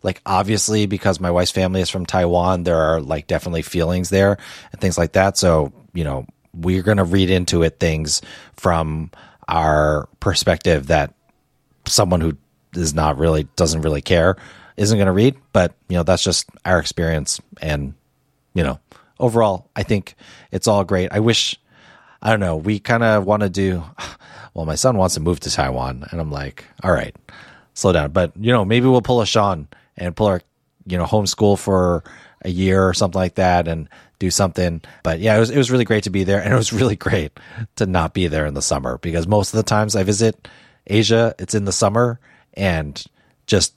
Like, obviously, because my wife's family is from Taiwan, there are like definitely feelings there and things like that. So, you know, we're going to read into it things from our perspective that someone who is not really, doesn't really care isn't going to read. But, you know, that's just our experience. And, you know, overall, I think it's all great. I wish, I don't know, we kind of want to do, well, my son wants to move to Taiwan, and I'm like, all right, slow down. But, you know, maybe we'll pull a Sean and pull our, you know, homeschool for a year or something like that and do something. But yeah, it was, it was really great to be there. And it was really great to not be there in the summer, because most of the times I visit Asia, it's in the summer and just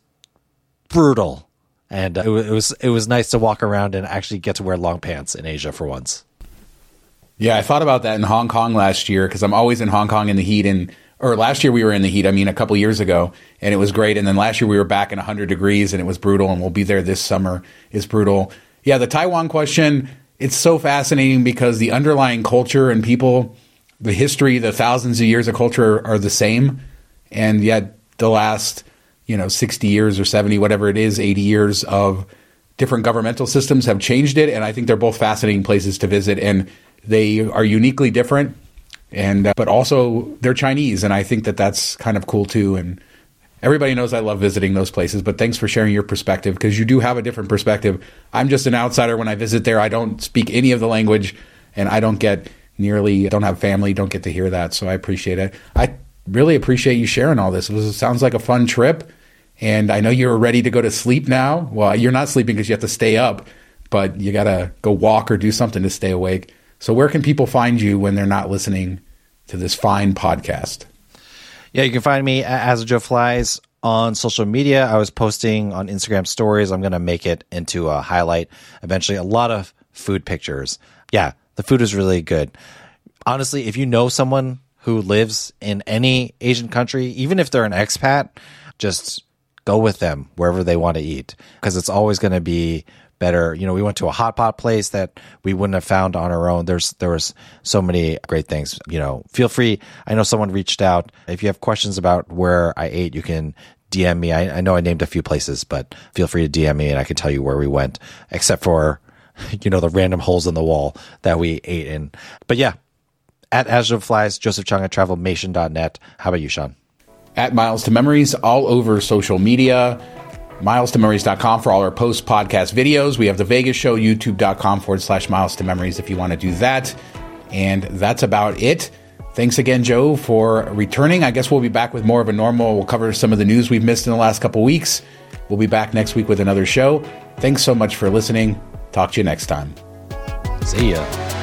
brutal. And it was, it was nice to walk around and actually get to wear long pants in Asia for once. Yeah, I thought about that in Hong Kong last year, because I'm always in Hong Kong in the heat. And or last year we were in the heat, I mean, a couple years ago, and it was great. And then last year we were back in one hundred degrees, and it was brutal, and we'll be there this summer. It's brutal. Yeah, the Taiwan question, it's so fascinating because the underlying culture and people, the history, the thousands of years of culture are the same. And yet the last, you know, sixty years or seventy, whatever it is, eighty years of different governmental systems have changed it. And I think they're both fascinating places to visit. And they are uniquely different, and uh, but also they're Chinese, and I think that that's kind of cool too. And everybody knows I love visiting those places, but thanks for sharing your perspective, because you do have a different perspective. I'm just an outsider when I visit there. I don't speak any of the language, and I don't get nearly, don't have family, don't get to hear that, so I appreciate it. I really appreciate you sharing all this. It, was, it sounds like a fun trip, and I know you're ready to go to sleep now. Well, you're not sleeping because you have to stay up, but you got to go walk or do something to stay awake. So where can people find you when they're not listening to this fine podcast? Yeah, you can find me at As Joe Flies on social media. I was posting on Instagram stories. I'm going to make it into a highlight eventually. A lot of food pictures. Yeah, the food is really good. Honestly, if you know someone who lives in any Asian country, even if they're an expat, just go with them wherever they want to eat, because it's always going to be better. You know, we went to a hot pot place that we wouldn't have found on our own. There's there was so many great things. You know, feel free. I know someone reached out. If you have questions about where I ate, you can D M me. I, I know I named a few places, but feel free to D M me and I can tell you where we went, except for, you know, the random holes in the wall that we ate in. But yeah, at As Joe Flies, Joseph Chung at travelmation dot net. How about you, Sean? At Miles to Memories, all over social media. miles to memories dot com for all our post-podcast videos. We have the Vegas show, youtube.com forward slash Miles to Memories if you want to do that. And that's about it. Thanks again, Joe, for returning. I guess we'll be back with more of a normal. We'll cover some of the news we've missed in the last couple weeks. We'll be back next week with another show. Thanks so much for listening. Talk to you next time. See ya.